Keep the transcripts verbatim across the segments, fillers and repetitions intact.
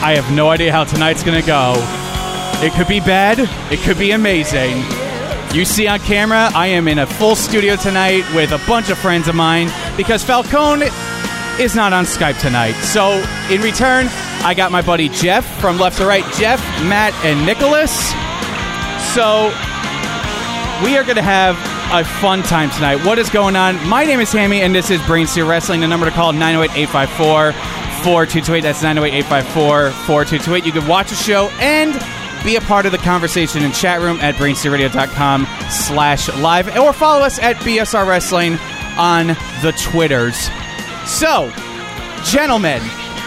I have no idea how tonight's going to go. It could be bad. It could be amazing. You see on camera, I am in a full studio tonight with a bunch of friends of mine because Falcone is not on Skype tonight. So, in return, I got my buddy Jeff from left to right. Jeff, Matt, and Nicholas. So, we are going to have a fun time tonight. What is going on? My name is Hammy, and this is Brain Stew Wrestling. The number to call, nine oh eight, eight five four, four two two eight. That's nine oh eight, eight five four, four two two eight. You can watch the show and be a part of the conversation in chat room at brainstewradio.com slash live, or follow us at B S R Wrestling on the Twitters. So, gentlemen,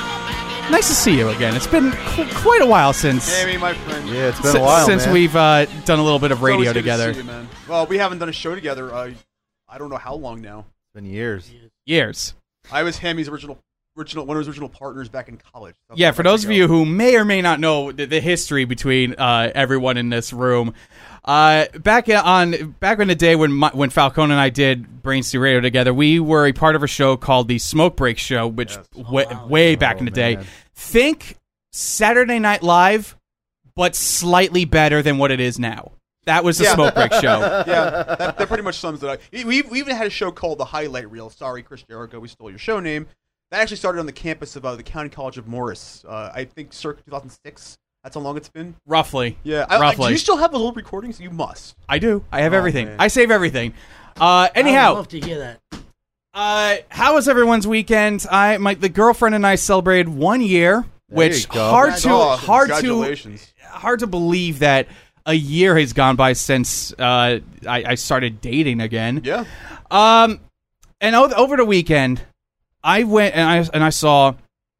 nice to see you again. It's been qu- quite a while since... Hey, my friend. Yeah, it's been s- a while, Since man. we've uh, done a little bit of radio It's always good together. to see you, man. Well, we haven't done a show together. Uh, I don't know how long now. It's been years. Years. I was Hammy's original, original, one of his original partners back in college. That's Yeah, how for long those of ago. you who may or may not know the, the history between uh, everyone in this room, uh, back on back in the day when my, when Falcone and I did Brain Stew Radio together, we were a part of a show called the Smoke Break Show, which Yes. way, Oh, wow. way back Oh, in the day. man. Think Saturday Night Live, but slightly better than what it is now. That was the Yeah. Smoke Break Show. Yeah, that, that pretty much sums it up. We, we we even had a show called The Highlight Reel. Sorry, Chris Jericho, we stole your show name. That actually started on the campus of uh, the County College of Morris. Uh, I think circa two thousand six. That's how long it's been. Roughly. Yeah. I, I, Roughly. do you still have those old recordings? You must. I do. I have Oh, everything. man. I save everything. Uh, I would anyhow. love to hear that. Uh, how was everyone's weekend? I my the girlfriend and I celebrated one year, which you go. hard to Oh, hard to congratulations. hard to believe that a year has gone by since uh, I, I started dating again. Yeah. Um, and o- over the weekend, I went and I and I saw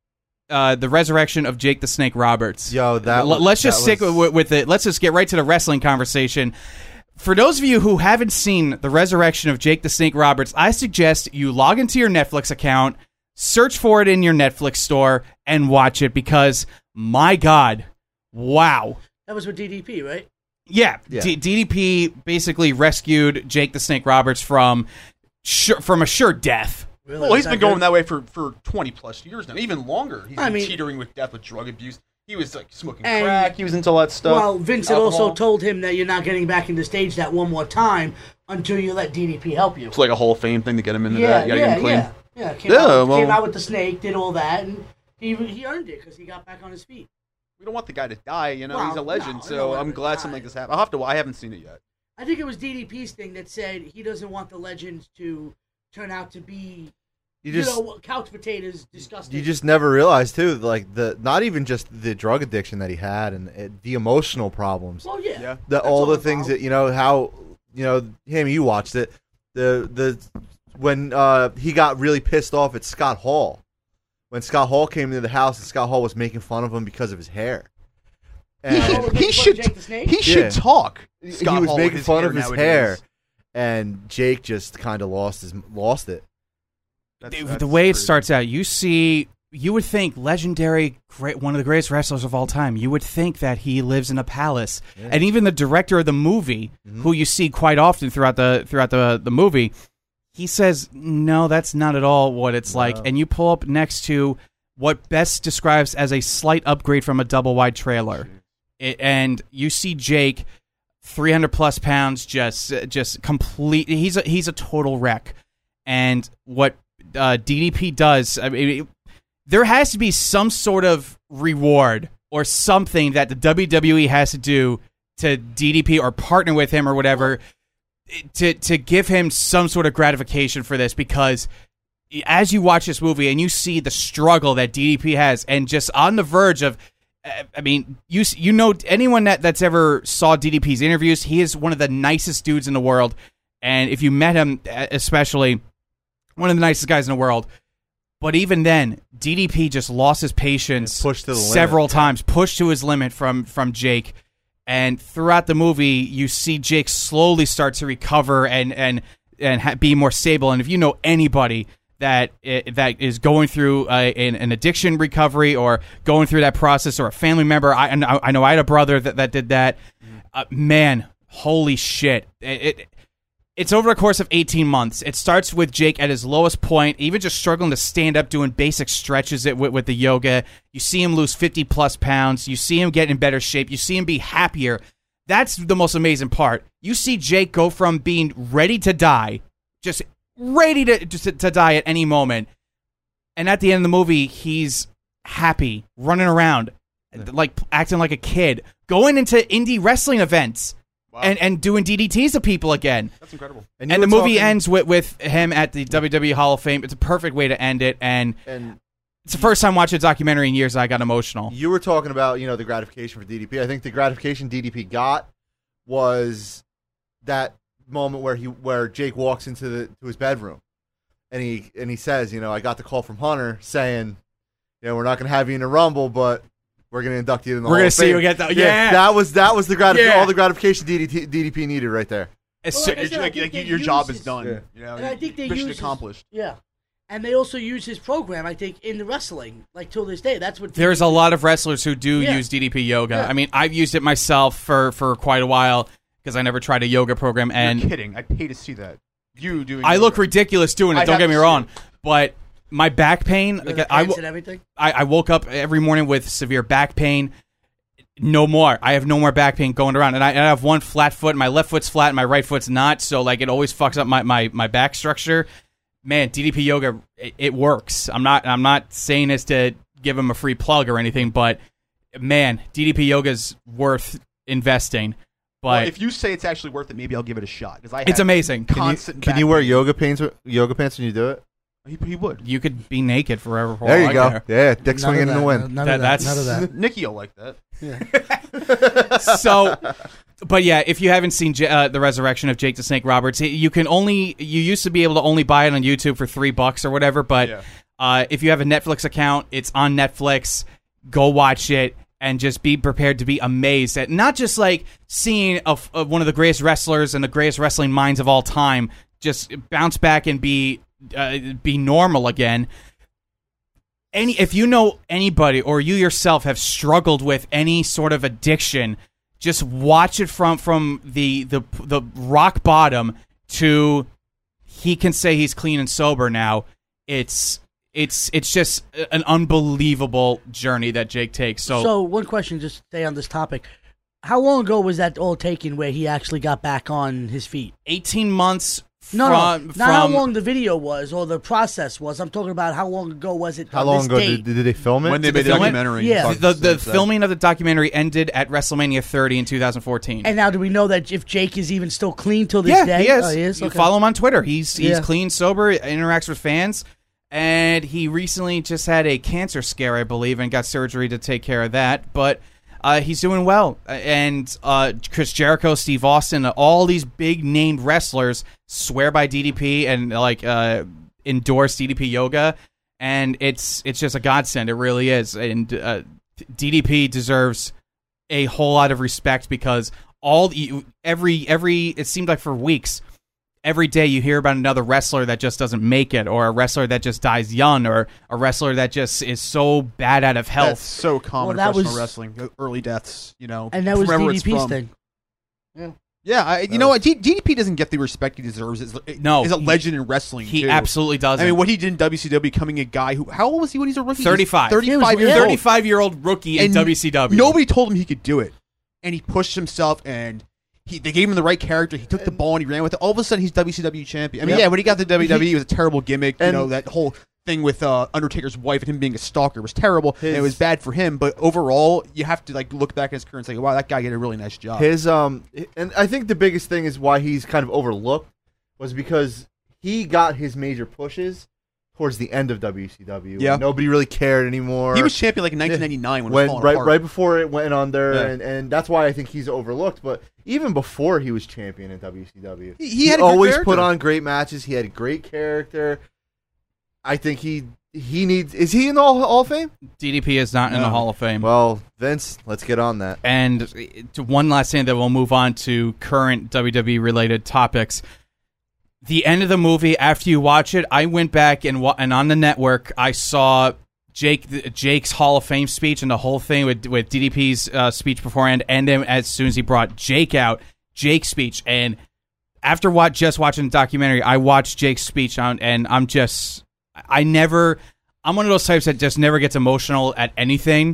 uh, the resurrection of Jake the Snake Roberts. Yo, that L- was- let's just that stick was- with, with it. Let's just get right to the wrestling conversation. For those of you who haven't seen the resurrection of Jake the Snake Roberts, I suggest you log into your Netflix account, search for it in your Netflix store, and watch it because, my God, wow. That was with D D P, right? Yeah, Yeah. D- DDP basically rescued Jake the Snake Roberts from sure, from a sure death. Really? Well, he's Was been that going good? that way for, for twenty plus years now, even longer. He's I been mean- teetering with death with drug abuse. He was like smoking And- crack. He was into all that stuff. Well, Vince had also Alcohol. told him that you're not getting back into stage that one more time until you let D D P help you. It's like a Hall of Fame thing to get him into Yeah, that. You gotta yeah, get him clean. yeah, yeah. Came, Yeah, out, well- came out with the snake, did all that, and he he earned it because he got back on his feet. We don't want the guy to die, you know. Well, he's a legend, no, I so don't want I'm him to glad die. something like this happened. I'll have to. I haven't seen it yet. I think it was D D P's thing that said he doesn't want the legends to turn out to be, You you, just know, couch potatoes, disgusting. you just never realize too, like the not even just the drug addiction that he had and uh, the emotional problems, Well, yeah. Yeah. the That's all the all things about. that you know how you know him. You watched it, the the when uh, he got really pissed off at Scott Hall when Scott Hall came into the house and Scott Hall was making fun of him because of his hair. He And was making he fun of should. Jake the Snake? He should Yeah. talk. he Scott was Hall with making his fun hair of his nowadays. hair, and Jake just kind of lost his lost it. That's- The- that's the way it crazy. starts out, you see, you would think legendary, great, one of the greatest wrestlers of all time. You would think that he lives in a palace, Yeah. and even the director of the movie, Mhm. who you see quite often throughout the throughout the the movie, he says, "No, that's not at all what it's like." No. And you pull up next to what best describes as a slight upgrade from a double wide trailer, it, and you see Jake, three hundred plus pounds, just just complete. He's a, he's a total wreck, and what uh, D D P does, I mean, there has to be some sort of reward or something that the W W E has to do to D D P or partner with him or whatever to to give him some sort of gratification for this, because as you watch this movie and you see the struggle that D D P has and just on the verge of, I mean, you you know, anyone that, that's ever saw D D P's interviews, he is one of the nicest dudes in the world. And if you met him, especially, one of the nicest guys in the world. But even then, D D P just lost his patience Yeah, pushed to the limit. several times, pushed to his limit from, from Jake. And throughout the movie, you see Jake slowly start to recover and and and ha- be more stable. And if you know anybody that i- that is going through uh, an, an addiction recovery or going through that process, or a family member, I, I know I had a brother that, that did that. Uh, man, holy shit! It, it It's over the course of eighteen months. It starts with Jake at his lowest point, even just struggling to stand up, doing basic stretches with, with the yoga. You see him lose fifty plus pounds. You see him get in better shape. You see him be happier. That's the most amazing part. You see Jake go from being ready to die, just ready to, just to, to die at any moment. And at the end of the movie, he's happy, running around, yeah. like acting like a kid, going into indie wrestling events. Wow. And and doing D D Ts to people again. That's incredible. And, and the movie talking... ends with, with him at the W W E Hall of Fame. It's a perfect way to end it. And, and it's the first time watching a documentary in years that I got emotional. You were talking about, you know, the gratification for D D P. I think the gratification D D P got was that moment where he where Jake walks into the to his bedroom and he and he says, you know, I got the call from Hunter saying, you know, we're not going to have you in the Rumble, but we're going to induct you in the We're Hall gonna of see Fame. you get that. Yeah, Yeah. that was that was the gratif- Yeah. all the gratification D D T, D D P needed right there. It's Well, so- like I It's said, I like, think like, they your use job is his- done. Yeah. You know, And I think they mission use his- accomplished. Yeah. And they also use his program, I think, in the wrestling, like till this day. That's what There's a lot of wrestlers who do Yeah. use D D P yoga. Yeah. I mean, I've used it myself for, for quite a while because I never tried a yoga program. And You're kidding. I'd pay to see that. You doing I look yoga. ridiculous doing it, I don't have get to me see wrong. it. But my back pain, the like, I, pants w- and everything. I, I woke up every morning with severe back pain. No more. I have no more back pain going around. And I, and I have one flat foot. My left foot's flat and my right foot's not. So, like, it always fucks up my, my, my back structure. Man, D D P yoga, it, it works. I'm not I'm not saying this to give him a free plug or anything, but, man, D D P yoga's worth investing. But Well, if you say it's actually worth it, maybe I'll give it a shot. Because I it's have amazing. Can you, constant can back you wear pain. yoga pants yoga pants when you do it? He, he would. You could be naked forever. for There all you I go. care. Yeah, dick None swinging of in the that, wind. None That- of that. that's- None of that. Nikki will like that. So, but yeah, if you haven't seen J- uh, the Resurrection of Jake the Snake Roberts, you can only you used to be able to only buy it on YouTube for three bucks or whatever. But Yeah. uh, if you have a Netflix account, it's on Netflix. Go watch it and just be prepared to be amazed at not just like seeing a, a, one of the greatest wrestlers and the greatest wrestling minds of all time just bounce back and be uh, be normal again. Any if you know anybody or you yourself have struggled with any sort of addiction, just watch it from from the the the rock bottom to he can say he's clean and sober now. It's it's it's just an unbelievable journey that Jake takes. So, So, one question, just to stay on this topic. How long ago was that all taken where he actually got back on his feet? eighteen months No, from, no, not from how long the video was or the process was. I'm talking about how long ago was it How on long this ago date? did, did they film it? When they Did made they the film it? documentary. Yeah. Fuck, the the since then. filming of the documentary ended at WrestleMania thirty in two thousand fourteen. And now do we know that if Jake is even still clean till this yeah, day? he is. Oh, he is? You Okay. follow him on Twitter. He's he's Yeah. clean, sober, interacts with fans, and he recently just had a cancer scare, I believe, and got surgery to take care of that. But uh, he's doing well. And uh, Chris Jericho, Steve Austin, all these big named wrestlers swear by D D P and like uh, endorse D D P yoga, and it's it's just a godsend. It really is. And uh, D D P deserves a whole lot of respect because all the, every every it seemed like for weeks. Every day you hear about another wrestler that just doesn't make it, or a wrestler that just dies young, or a wrestler that just is so bad out of That's health. so common Well, in that professional was- wrestling. the Early deaths, you know. And that was from wherever D it's D P's from. thing. Yeah, I, you know what? D- DDP doesn't get the respect he deserves. Is No, is a he- legend in wrestling. He too. absolutely doesn't. I mean, what he did in W C W, becoming a guy who, how old was he when he was a rookie? thirty-five. thirty-five He was- years yeah. old. thirty-five-year-old rookie in And W C W. Nobody told him he could do it, and he pushed himself. And he, they gave him the right character. He took the ball and he ran with it. All of a sudden, he's W C W champion. I mean, Yep. yeah, when he got to W W E, it was a terrible gimmick. You And- know, that whole thing with uh, Undertaker's wife and him being a stalker was terrible, and it His- was bad for him. But overall, you have to like look back at his career and say, "Wow, that guy did a really nice job." His um, and I think the biggest thing is why he's kind of overlooked was because he got his major pushes towards the end of W C W. when Yeah. nobody really cared anymore. He was champion like in nineteen ninety-nine when, it when was falling right apart. right before it went under, Yeah. and, and that's why I think he's overlooked. But even before he was champion in W C W, He, he had a good always character. put on great matches. He had a great character. I think he he needs. Is he in the Hall, Hall of Fame? D D P is not in the No. Hall of Fame. Well, Vince, let's get on that. And to one last thing that we'll move on to current W W E related topics. The end of the movie, after you watch it, I went back and wa- and on the network, I saw Jake Jake's Hall of Fame speech and the whole thing with with D D P's uh, speech beforehand, and then as soon as he brought Jake out, Jake's speech, and after what just watching the documentary, I watched Jake's speech on, and I'm just, I never, I'm one of those types that just never gets emotional at anything,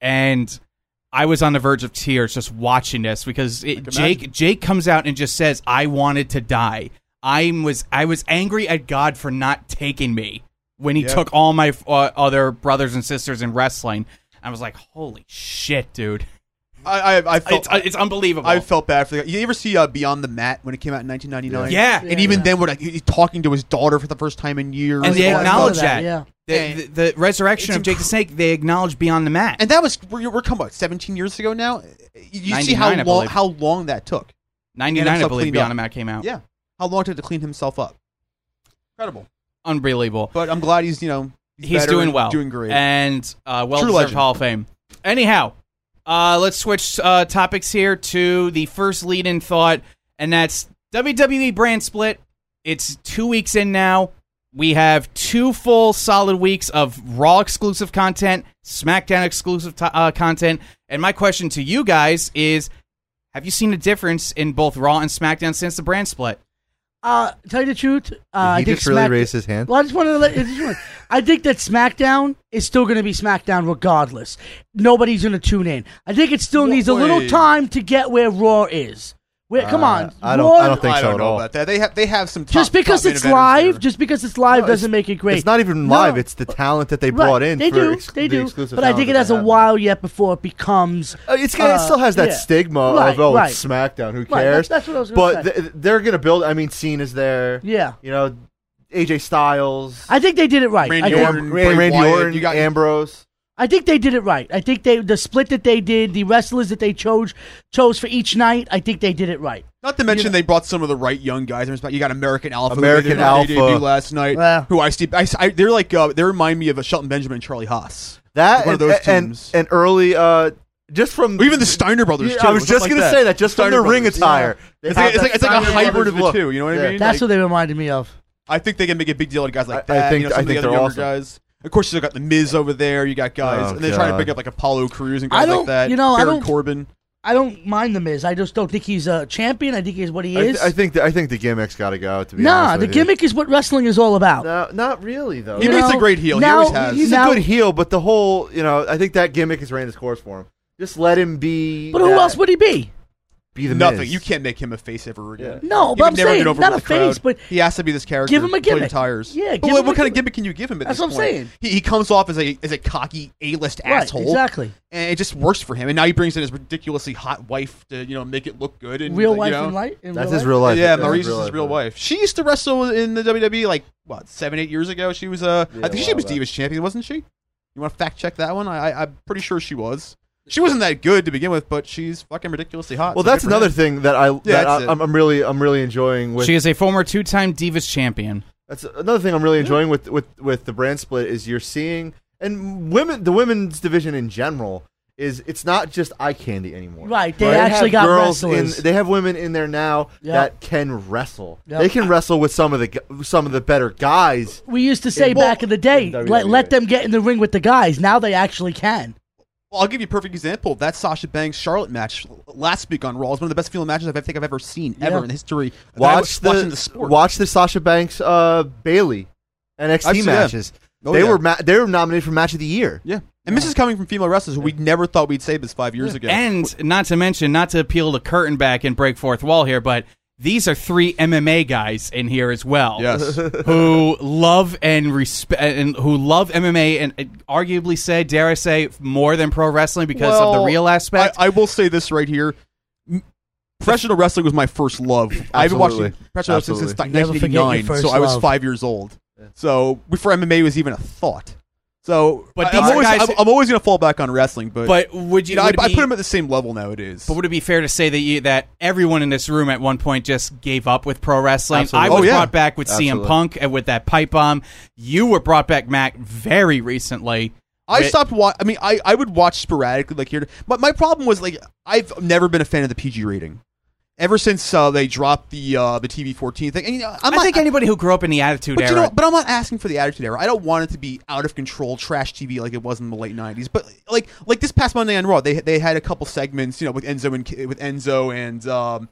and I was on the verge of tears just watching this because it, Jake imagine. Jake comes out and just says, "I wanted to die. I was I was angry at God for not taking me when He yep. took all my uh, other brothers and sisters in wrestling." I was like, "Holy shit, dude!" I I, I felt it's, it's unbelievable. I felt bad for the guy. You ever see uh, Beyond the Mat when it came out in nineteen ninety-nine? Yeah, and yeah, even yeah. then, when he's talking to his daughter for the first time in years, and they acknowledge that. that. Yeah. The, the, the resurrection of Jake the Snake, they acknowledge Beyond the Mat. And that was, we're, we're coming about seventeen years ago now. You see how long, how long that took. ninety-nine, I believe, Beyond the Mat came out. Yeah. How long did it to clean himself up? Incredible. Unbelievable. But I'm glad he's, you know, he's, he's doing well. Doing great. And uh, well-deserved Hall of Fame. Anyhow, uh, let's switch uh, topics here to the first lead-in thought, and that's W W E brand split. It's two weeks in now. We have two full solid weeks of Raw exclusive content, SmackDown exclusive to- uh, content, and my question to you guys is, have you seen a difference in both Raw and SmackDown since the brand split? Uh, tell you the truth, uh, Did he I think just really Smack- raised his hand? Well, I just wanted to let. I, just wanted, I think that SmackDown is still going to be SmackDown regardless. Nobody's going to tune in. I think it still No needs way. a little time to get where Raw is. Where, come Uh, on, I don't- Raw, I don't think I so don't at know all. about that. They have they have some top, just because top it's main eventers live, here. just because it's live No, doesn't make it great. It's not even No. live. It's the talent that they Right, brought in They for do, ex- they the do. exclusive But I talent think it that has they a have. while yet before it becomes. Uh, It's gonna, uh, it still has that yeah. stigma Right, of oh, right. it's SmackDown. Who Right, cares? that's- that's what I was gonna but say. th- they're gonna build. I mean, Cena's there. Yeah, You know, A J Styles, I think they did it right. Randy I think, Orton. Am- Bray Randy Wyatt, Orton, you got- Ambrose. I think they did it right. I think they the split that they did, the wrestlers that they chose chose for each night. I think they did it right. Not to mention You know- they brought some of the right young guys. You got American Alpha. who American they did- Alpha. They debuted last night. Yeah. Who I see. I, I, they're like uh, they remind me of a Shelton Benjamin and Charlie Haas. That One and, of those and, teams. and early, uh, just Or from even the Steiner brothers. Yeah, too, I was stuff just like gonna that. say that just from Steiner the ring brothers. attire. They It's have like, it's that like it's like a Steiner hybrid brothers of the look. two. You know what Yeah. I mean? That's Like, what they reminded me of. I think they can make a big deal out of guys like I- I that. think- you know, I some of the think other they're younger awesome. guys. Of course, you've got the Miz over there. You got guys, Oh, and they're trying to God. bring up like Apollo Crews and I guys don't- like that. you know, I Baron don't- Corbin. I don't mind the Miz. I just don't think he's a champion. I think he's what he I, is. th- I think the, I think the gimmick's got to go. To be nah, honest the with you. gimmick is what wrestling is all about. No, not really though. He You makes know, a great heel. now- he always has. He's Now- a good heel, but the whole, you know, I think that gimmick has ran its course for him. Just let him be. But who that- else would he be? be the Nothing. Miz. You can't make him a face ever again. Yeah. No, He but would I'm never saying get over not a with the crowd. face, but he has to be this character. give him a until he gimmick. retires. Yeah, but give what, him what a kind of gimmick. gimmick can you give him at That's this what I'm point? saying. He, he comes off as a as a cocky A-list right, asshole, exactly. and it just works for him. And now he brings in his ridiculously hot wife to you know make it look good. And Real you wife know, in light. In That's real his life? real life. Yeah, That's Maurice is real his life, real yeah. wife. She used to wrestle in the W W E like what seven, eight years ago. She was uh, Yeah, I think a she while was back. Divas champion, wasn't she? You want to fact check that one? I, I I'm pretty sure she was. She wasn't that good to begin with, but she's fucking ridiculously hot. Well, so that's good for another him. thing that I that that's I, it. I'm, I'm really I'm really enjoying with. She is a former two-time Divas champion. That's another thing I'm really enjoying with, with, with the brand split is you're seeing and women the women's division in general is it's not just eye candy anymore. Right, they Right? actually have got girls wrestlers. in. They have women in there now Yep. that can wrestle. Yep. They can wrestle with some of the gu- some of the better guys. We used to say Well, back in the day, in W W E. let, let them get in the ring with the guys. Now they actually can. Well, I'll give you a perfect example. That Sasha Banks Charlotte match last week on Raw is one of the best feeling matches I think I've ever seen ever Yeah. in the history. of Watch the, watching the sport. watch the Sasha Banks uh, Bailey N X I've T seen that. matches. Oh, they yeah. were ma- they were nominated for match of the year. Yeah, and this is coming from female wrestlers who we never thought we'd say this five years ago. And not to mention, not to peel the curtain back and break fourth wall here, but these are three M M A guys in here as well. yes, Who love and respect and who love M M A and uh, arguably say, dare I say, more than pro wrestling because of the Well, real aspect. I, I will say this right here. M- Professional wrestling was my first love. I've been watching Absolutely. professional wrestling since Absolutely. Never forget your nineteen eighty-nine, first so I was love. five years old. So before M M A was even a thought. So, But I, these I'm, always, guys- I'm, I'm always going to fall back on wrestling. But, but would you? you know, I, would it I be- put them at the same level nowadays. But would it be fair to say that you, that everyone in this room at one point just gave up with pro wrestling? Absolutely. I was Oh, yeah. brought back with C M Absolutely. Punk and with that pipe bomb. You were brought back, Mac, very recently. I With- stopped watch. I mean, I, I would watch sporadically, like here. But my problem was like I've never been a fan of the P G rating. Ever since uh, they dropped the uh, the T V fourteen thing, and you know, I'm I not, think anybody who grew up in the Attitude but Era. you know, but I'm not asking for the Attitude Era. I don't want it to be out of control trash T V like it was in the late nineties. But like like this past Monday on Raw, they they had a couple segments, you know, with Enzo and with Enzo and um,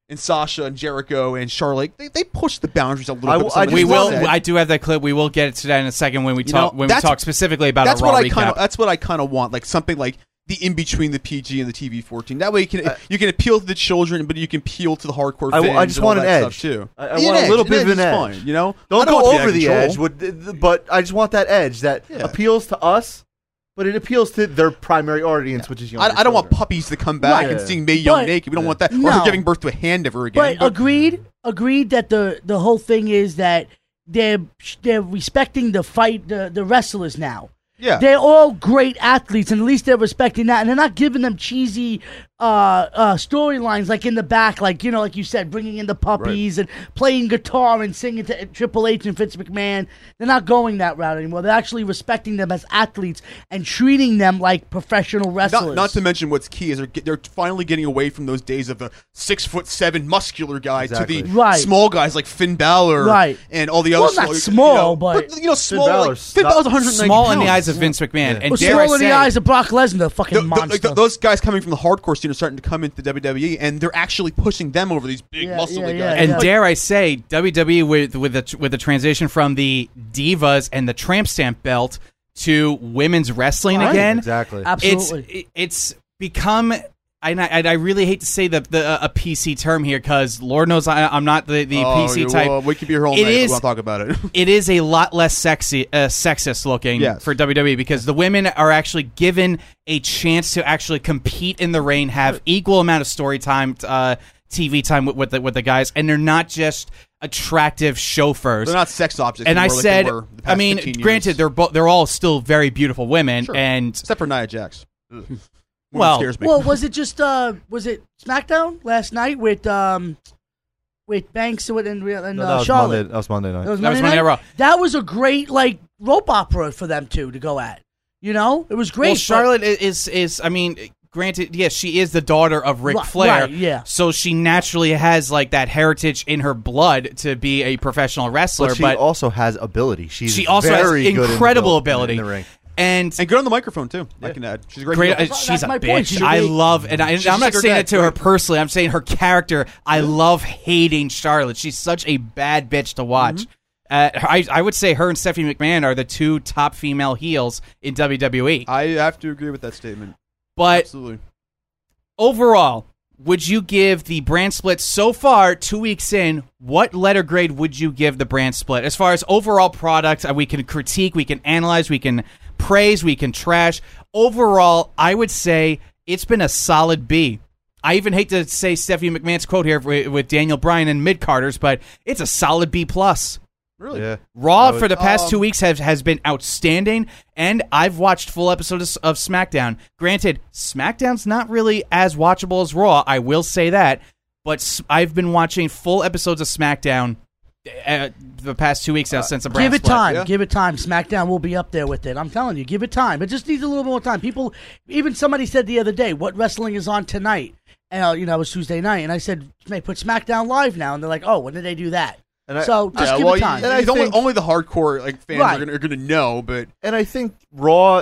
and Sasha and Jericho and Charlotte, they, they push the boundaries a little I bit. w- with some I of We the just will. stuff. I do have that clip. We will get to that in a second when we You talk know, when we that's- talk specifically about That's a Raw what I recap. kind of. That's what I kind of want, like something like the in between the P G and the T V fourteen. That way you can Uh, you can appeal to the children, but you can appeal to the hardcore I fans. w- I just and all want an that edge. stuff too. I- I Yeah, want a an little edge. bit An of an edge is edge. fine, you know, I Don't want go it to be over the out of edge, control. with, th- th- but I just want that edge that Yeah. appeals to us, but it appeals to their primary audience, which is young. I, I don't want puppies to come back Right. and seeing Mae Young But- naked. We don't want that. Or No. her giving birth to a hand ever again. But agreed, agreed that the the whole thing is that they're they're respecting the fight, the the wrestlers now. yeah. They're all great athletes, and at least they're respecting that, and they're not giving them cheesy uh, uh, storylines like in the back, like you know, like you said, bringing in the puppies and playing guitar and singing to Triple H and Vince McMahon. They're not going that route anymore. They're actually respecting them as athletes and treating them like professional wrestlers. Not, not to mention what's key is they're, get- they're finally getting away from those days of the six foot seven muscular guy Exactly. to the Right. small guys like Finn Balor Right. and all the other Well, small, not you small, know, but- you know small like, Balor's Finn not- Balor's one hundred ninety Small in the pounds. eyes of Vince McMahon, and Well, dare small I in say, the eyes of Brock Lesnar, the fucking The- the- monster. like, th- those guys coming from the hardcore scene are starting to come into the W W E, and they're actually pushing them over these big Yeah, muscly yeah, guys. yeah, and yeah. dare I say, W W E with with the with the transition from the Divas and the Tramp Stamp belt to women's wrestling Right. again. Exactly. Absolutely. It's it's become. And I, and I really hate to say the, the a P C term here because Lord knows I, I'm not the, the Oh, P C you- type. well, we could be here all It night. is- We won't talk about it. It is a lot less sexy, uh, sexist looking Yes. for W W E because the women are actually given a chance to actually compete in the ring, have equal amount of story time, uh, T V time with, with the with the guys, and they're not just attractive chauffeurs. They're not sex objects. and I anymore like they said, were the I past mean, fifteen years. granted, they're bo- they're all still very beautiful women, Sure. and except for Nia Jax. Ugh. Woman Well- scares me. Well, was it just uh, was it SmackDown last night with um, with Banks and, and, and No, uh, that was Charlotte? Monday. That was Monday night. That was That was Monday Monday night? Night Raw. That was a great like rope opera for them two to go at. You know, it was great. well, but- Charlotte i- is is I mean, granted, yes, she is the daughter of Ric Right, Flair, right, yeah. so she naturally has like that heritage in her blood to be a professional wrestler, but she but also has ability. She's she also very has good in the incredible build- ability. in the ring. and and good on the microphone too. I can add. She's a great. great. heel. uh, she's That's a my point. bitch. She's a I great- love, and I, She's I'm not like her saying dad, it to her right? personally. I'm saying her character. I love hating Charlotte. She's such a bad bitch to watch. Mm-hmm. Uh, I, I would say her and Stephanie McMahon are the two top female heels in W W E. I have to agree with that statement. But Absolutely. overall, would you give the brand split so far, two weeks in, what letter grade would you give the brand split? As far as overall product, uh, we can critique, we can analyze, we can praise, we can trash. Overall, I would say it's been a solid B. I even hate to say Stephanie McMahon's quote here with, with Daniel Bryan and mid-carders, but it's a solid B+. plus. Really? Yeah. Raw I would- for the past um, two weeks has has been outstanding, and I've watched full episodes of SmackDown. Granted, SmackDown's not really as watchable as Raw, I will say that, but s- I've been watching full episodes of SmackDown uh, the past two weeks now since the brand Give it split. time. yeah. Give it time. SmackDown will be up there with it. I'm telling you, give it time. It just needs a little more time. People, even somebody said the other day, what wrestling is on tonight? And uh, you know, it was Tuesday night, and I said, "They put SmackDown live now," and they're like, "Oh, when did they do that?" And I, So just Yeah, give well, it time. you- And I it's only, think- only the hardcore like fans Right. are gonna, are gonna know, but and I think Raw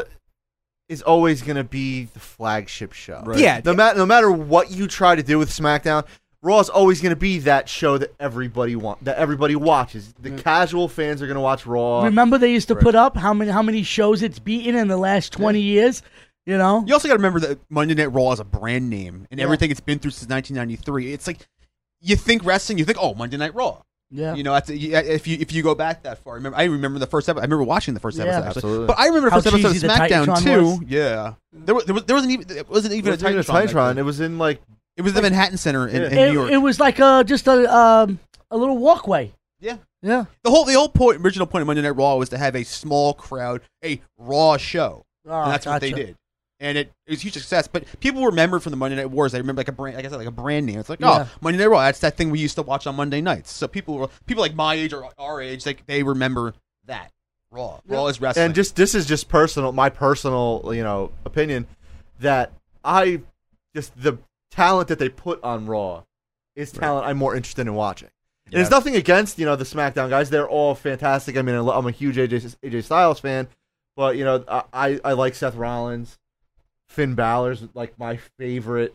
is always going to be the flagship show. Right. Yeah, No matter no matter what you try to do with SmackDown, Raw is always going to be that show that everybody want that everybody watches. The casual fans are going to watch Raw. Remember, they used to Right. put up how many how many shows it's beaten in the last twenty years. You know, you also got to remember that Monday Night Raw is a brand name, and Yeah. everything it's been through since nineteen ninety-three. It's like you think wrestling, you think, oh, Monday Night Raw. yeah. You know, that's, you- if you if you go back that far, I remember I remember the first episode. I remember watching the first Yeah. episode, actually. Absolutely. But I remember the How first episode of cheesy the SmackDown Titantron too. was. Yeah, there was, there was there wasn't even it wasn't it even a wasn't even a Titantron. back Titantron. then. It was in like It was the Manhattan Center in, Yeah. in it, New York. it was like a just a um, a little walkway. yeah. Yeah. The whole the whole point, original point of Monday Night Raw was to have a small crowd, a Raw show, Oh, and that's what they gotcha. did. And it, it was a huge success. But people remember from the Monday Night Wars. I remember like a brand, like I said, like a brand name. It's like, Yeah. oh, Monday Night Raw. That's that thing we used to watch on Monday nights. So people, were, people like my age or our age, like they remember that Raw. Raw is wrestling. and just this is just personal my personal, you know, opinion that I just the talent that they put on Raw is talent I'm more interested in watching. And it's Yeah. nothing against, you know, the SmackDown guys. They're all fantastic. I mean, I lo- I'm a huge A J, A J Styles fan, but, you know, I, I, I like Seth Rollins. Finn Balor's like my favorite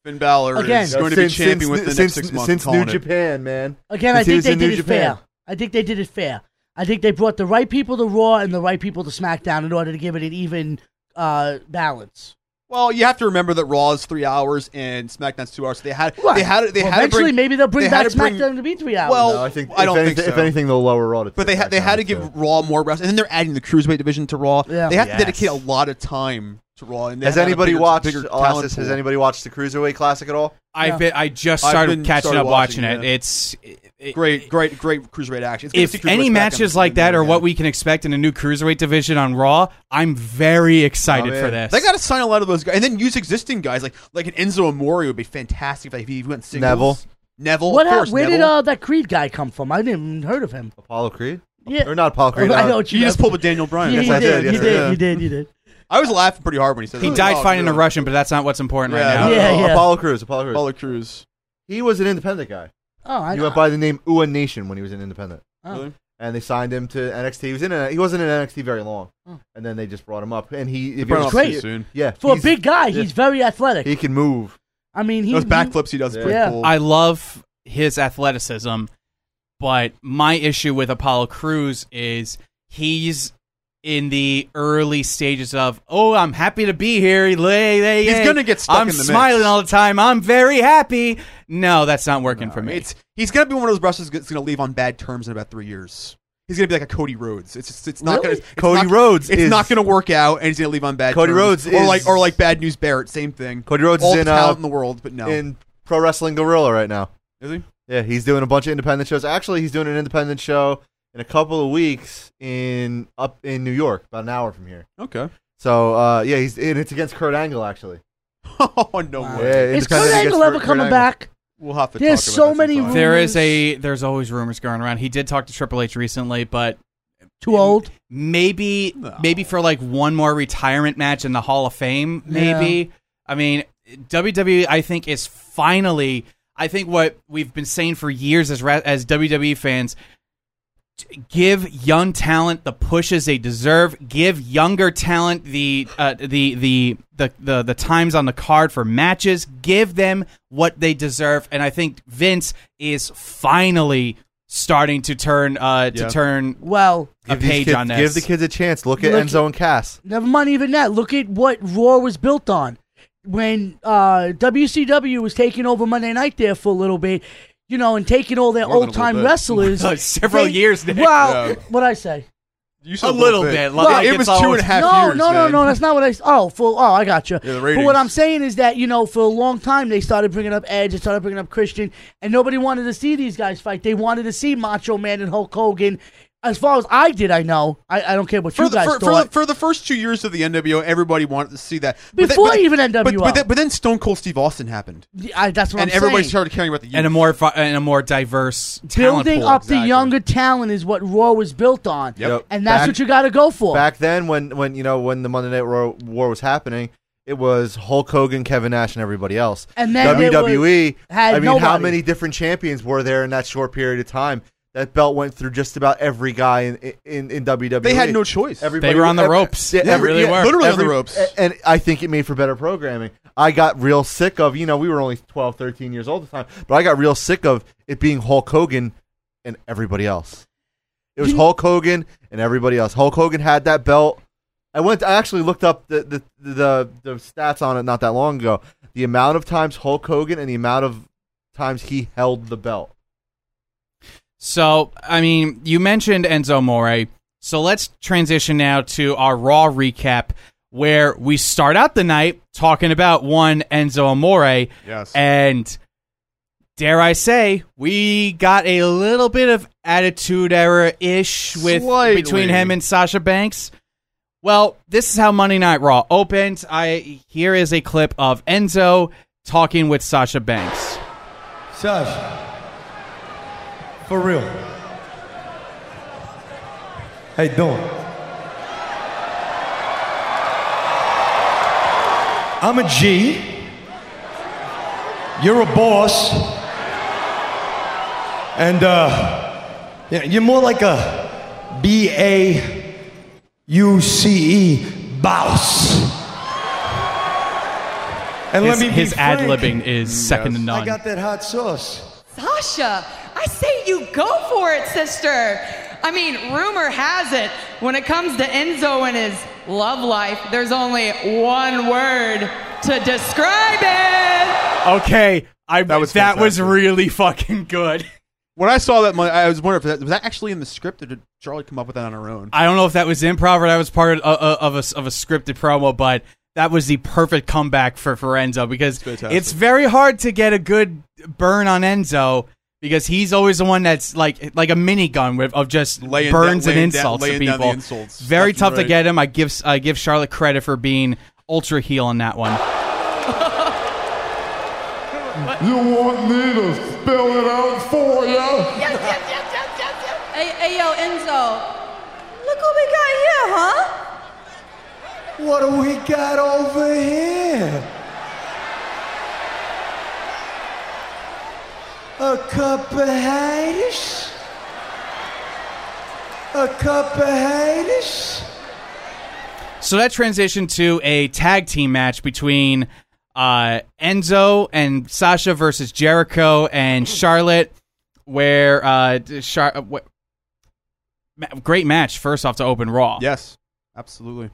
Finn Balor Again. is going to since, be champion since, within the since, next six months. Since I'm New calling it. Japan, man. Again, Since I he think was they in did New it Japan. fair. I think they did it fair. I think they brought the right people to Raw and the right people to SmackDown in order to give it an even uh, balance. Well, you have to remember that Raw is three hours and SmackDown's two hours. So they had Right. they had they Well, had to eventually, bring, maybe they'll bring they back had to bring- SmackDown to be three hours. Well, No, I think I if don't anything, think so. If anything, they'll lower Raw to But they had they had to SmackDown, give too. Raw more wrestling, and then they're adding the cruiserweight division to Raw. Yeah. They have Yes. to dedicate a lot of time to Raw. And they Has have to have a anybody bigger- watched? bigger I'll ask talent this, has pool. anybody watched the Cruiserweight Classic at all? I've Yeah. been, I just I've started been catching started up watching, watching, it. yeah. It's it, Great, great, great cruiserweight action. It's good to see If cruiserweights any back on matches the like that are again. what we can expect in a new cruiserweight division on Raw, I'm very excited Oh, for man. this. They got to sign a lot of those guys, and then use existing guys like like an Enzo Amore would be fantastic if he went singles. Neville. Neville. what of hap- course, where did Neville. uh, that Creed guy come from? I didn't even heard of him. Apollo Creed? Yeah. Or not Apollo Creed. I uh, know what you You just meant. pulled with Daniel Bryan. Yeah, Yes, you I did. did, You yes, I did. did. You did. You did. I was laughing pretty hard when he said he that. died Oh, fighting yeah. a Russian, but that's not what's important Yeah, right now. no, Yeah, uh, yeah. Apollo Crews. Apollo Crews. Apollo Crews. He was an independent guy. Oh, I He know. went by the name Uwan Nation when he was an independent. Oh. Really? And they signed him to N X T. He was in. A, he wasn't in N X T very long, Oh. and then they just brought him up. And he, if you Brought him ever up great. too soon. yeah, For a he's- big guy, yeah, he's very athletic. he can move. I mean, he Those he- backflips he does is Yeah. pretty Yeah. cool. I love his athleticism, but my issue with Apollo Crews is he's in the early stages of, oh, I'm happy to be here. Lay, lay, He's lay. gonna get stuck I'm in the mix. smiling all the time. I'm very happy. No, that's not working for me. It's he's gonna be one of those wrestlers that's gonna leave on bad terms in about three years. He's gonna be like a Cody Rhodes. It's just, it's not Really? gonna it's Cody not- Rhodes It's is- not gonna work out, and he's gonna leave on bad Cody terms. Rhodes or is- like or like Bad News Barrett, same thing. Cody Rhodes All is the in talent uh, in the world, but no. in Pro Wrestling Gorilla right now. Is he? Yeah, he's doing a bunch of independent shows. Actually, he's doing an independent show in a couple of weeks in up in New York, about an hour from here. Okay. So uh, yeah, he's and it's against Kurt Angle actually. Oh no Wow. way. Yeah, Is independent Kurt against Angle ever Kurt coming Angle. back? We'll have to. There's talk so about that many sometime. rumors. There is a there's always rumors going around. He did talk to Triple H recently, but Too old? maybe No. maybe for like one more retirement match in the Hall of Fame. Maybe. I mean, W W E I think is finally. I think what we've been saying for years as ra- as W W E fans. Give young talent the pushes they deserve. Give younger talent the uh, the, the the the the times on the card for matches. Give them what they deserve, and I think Vince is finally starting to turn uh, to Yeah. turn Well, a Give these page kids- on this. Give the kids a chance. Look at Look- Enzo and Cass. never mind even that. Look at what Raw was built on. When uh, W C W was taking over Monday Night there for a little bit, you know, and taking all their More than a old time little bit. wrestlers. Uh, several they- years, Nick. Well, Yeah. what'd I say? You said A little bit. Well, Like, it it's was two always- and a half No, years. no, no, man. no. That's not what I. Oh, for oh, I got you. Yeah, the But ratings. what I'm saying is that you know, for a long time they started bringing up Edge, they started bringing up Christian, and nobody wanted to see these guys fight. They wanted to see Macho Man and Hulk Hogan. As far as I did, I know. I, I don't care what For you the, guys for, for, thought. the, for the first two years of the N W O, everybody wanted to see that. But then- Before but- even N W O. But, but, then, but then Stone Cold Steve Austin happened, I, that's what and I'm everybody saying. started caring about the youth. and a more fi- and a more diverse talent Building pool. up exactly. the younger talent is what Raw was built on, Yep. and that's Back- what you got to go for. Back then, when when you know when the Monday Night Raw War was happening, it was Hulk Hogan, Kevin Nash, and everybody else. And then there W W E. had I mean, how nobody. many different champions were there in that short period of time? That belt went through just about every guy in in, in W W E. They had no choice. Everybody, They were on the ev- ropes. yeah, They every- really yeah, were. Literally on every- the ropes. a- And I think it made for better programming. I got real sick of, you know, we were only twelve, thirteen years old at the time, but I got real sick of it being Hulk Hogan and everybody else. It was You- Hulk Hogan and everybody else. Hulk Hogan had that belt. I went. I actually looked up the the, the the stats on it not that long ago. The amount of times Hulk Hogan and the amount of times he held the belt. So, I mean, you mentioned Enzo Amore. So let's transition now to our Raw recap, where we start out the night talking about one Enzo Amore, Yes. and dare I say, we got a little bit of attitude error-ish with Slightly. between him and Sasha Banks. Well, this is how Monday Night Raw opened. I here is a clip of Enzo talking with Sasha Banks. Sasha, for real. How you doing? I'm a G. You're a boss. And uh, yeah, you're more like a B A U C E boss. And his, let me be his frank, ad-libbing is second to none. I got that hot sauce. Sasha, I say you go for it, sister. I mean, rumor has it, when it comes to Enzo and his love life, there's only one word to describe it. Okay, I That was that was fantastic. really fucking good. When I saw that, my, I was wondering if that was that actually in the script, or did Charlie come up with that on her own? I don't know if that was improv or that was part of, of, of, a, of a scripted promo, but that was the perfect comeback for, for Enzo because Fantastic. it's very hard to get a good burn on Enzo because he's always the one that's like like a minigun with of just Laying burns down- and laying down- insults laying to down the people. insults. Very Left and tough to right. get him. I give I give Charlotte credit for being ultra heel on that one. You want me to spell it out for you? Yes, yes, yes, yes, yes, yes. Hey, hey, yo, Enzo. Look what we got here, huh? What do we got over here? A cup of haters? A cup of haters? So that transitioned to a tag team match between uh, Enzo and Sasha versus Jericho and Charlotte, where uh, Char- uh, wh- ma- great match. First off, to open Raw. Yes, absolutely.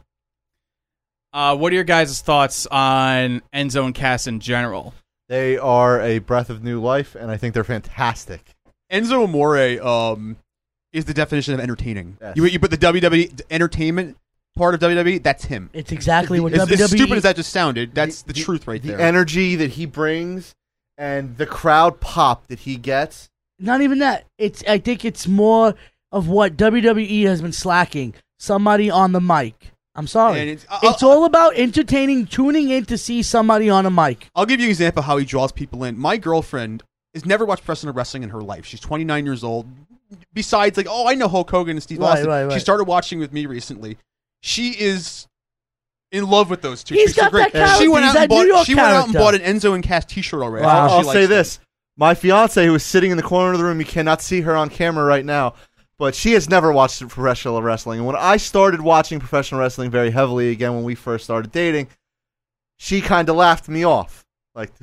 Uh, what are your guys' thoughts on Enzo and Cass in general? They are a breath of new life, and I think they're fantastic. Enzo Amore um, is the definition of entertaining. Yes. You, you put the W W E entertainment part of W W E, that's him. It's exactly what As, W W E. as stupid as that just sounded, that's the, truth right the there. energy that he brings and the crowd pop that he gets. Not even that. It's. I think it's more of what W W E has been slacking. Somebody on the mic. I'm sorry. And It's, it's- I'll- all about entertaining, tuning in to see somebody on a mic. I'll give you an example of how he draws people in. My girlfriend has never watched professional wrestling in her life. She's twenty-nine years old. Besides, like, oh, I know Hulk Hogan and Steve Right, Austin. right, right. She started watching with me recently. She is in love with those two. He's She's so got great. that character. She went He's out and that New bought. York She went out and character. bought an Enzo and Cass T-shirt already. Well, She I'll likes say it. this. My fiance, who is sitting in the corner of the room, you cannot see her on camera right now, but she has never watched professional wrestling. And when I started watching professional wrestling very heavily again when we first started dating, she kind of laughed me off. Like,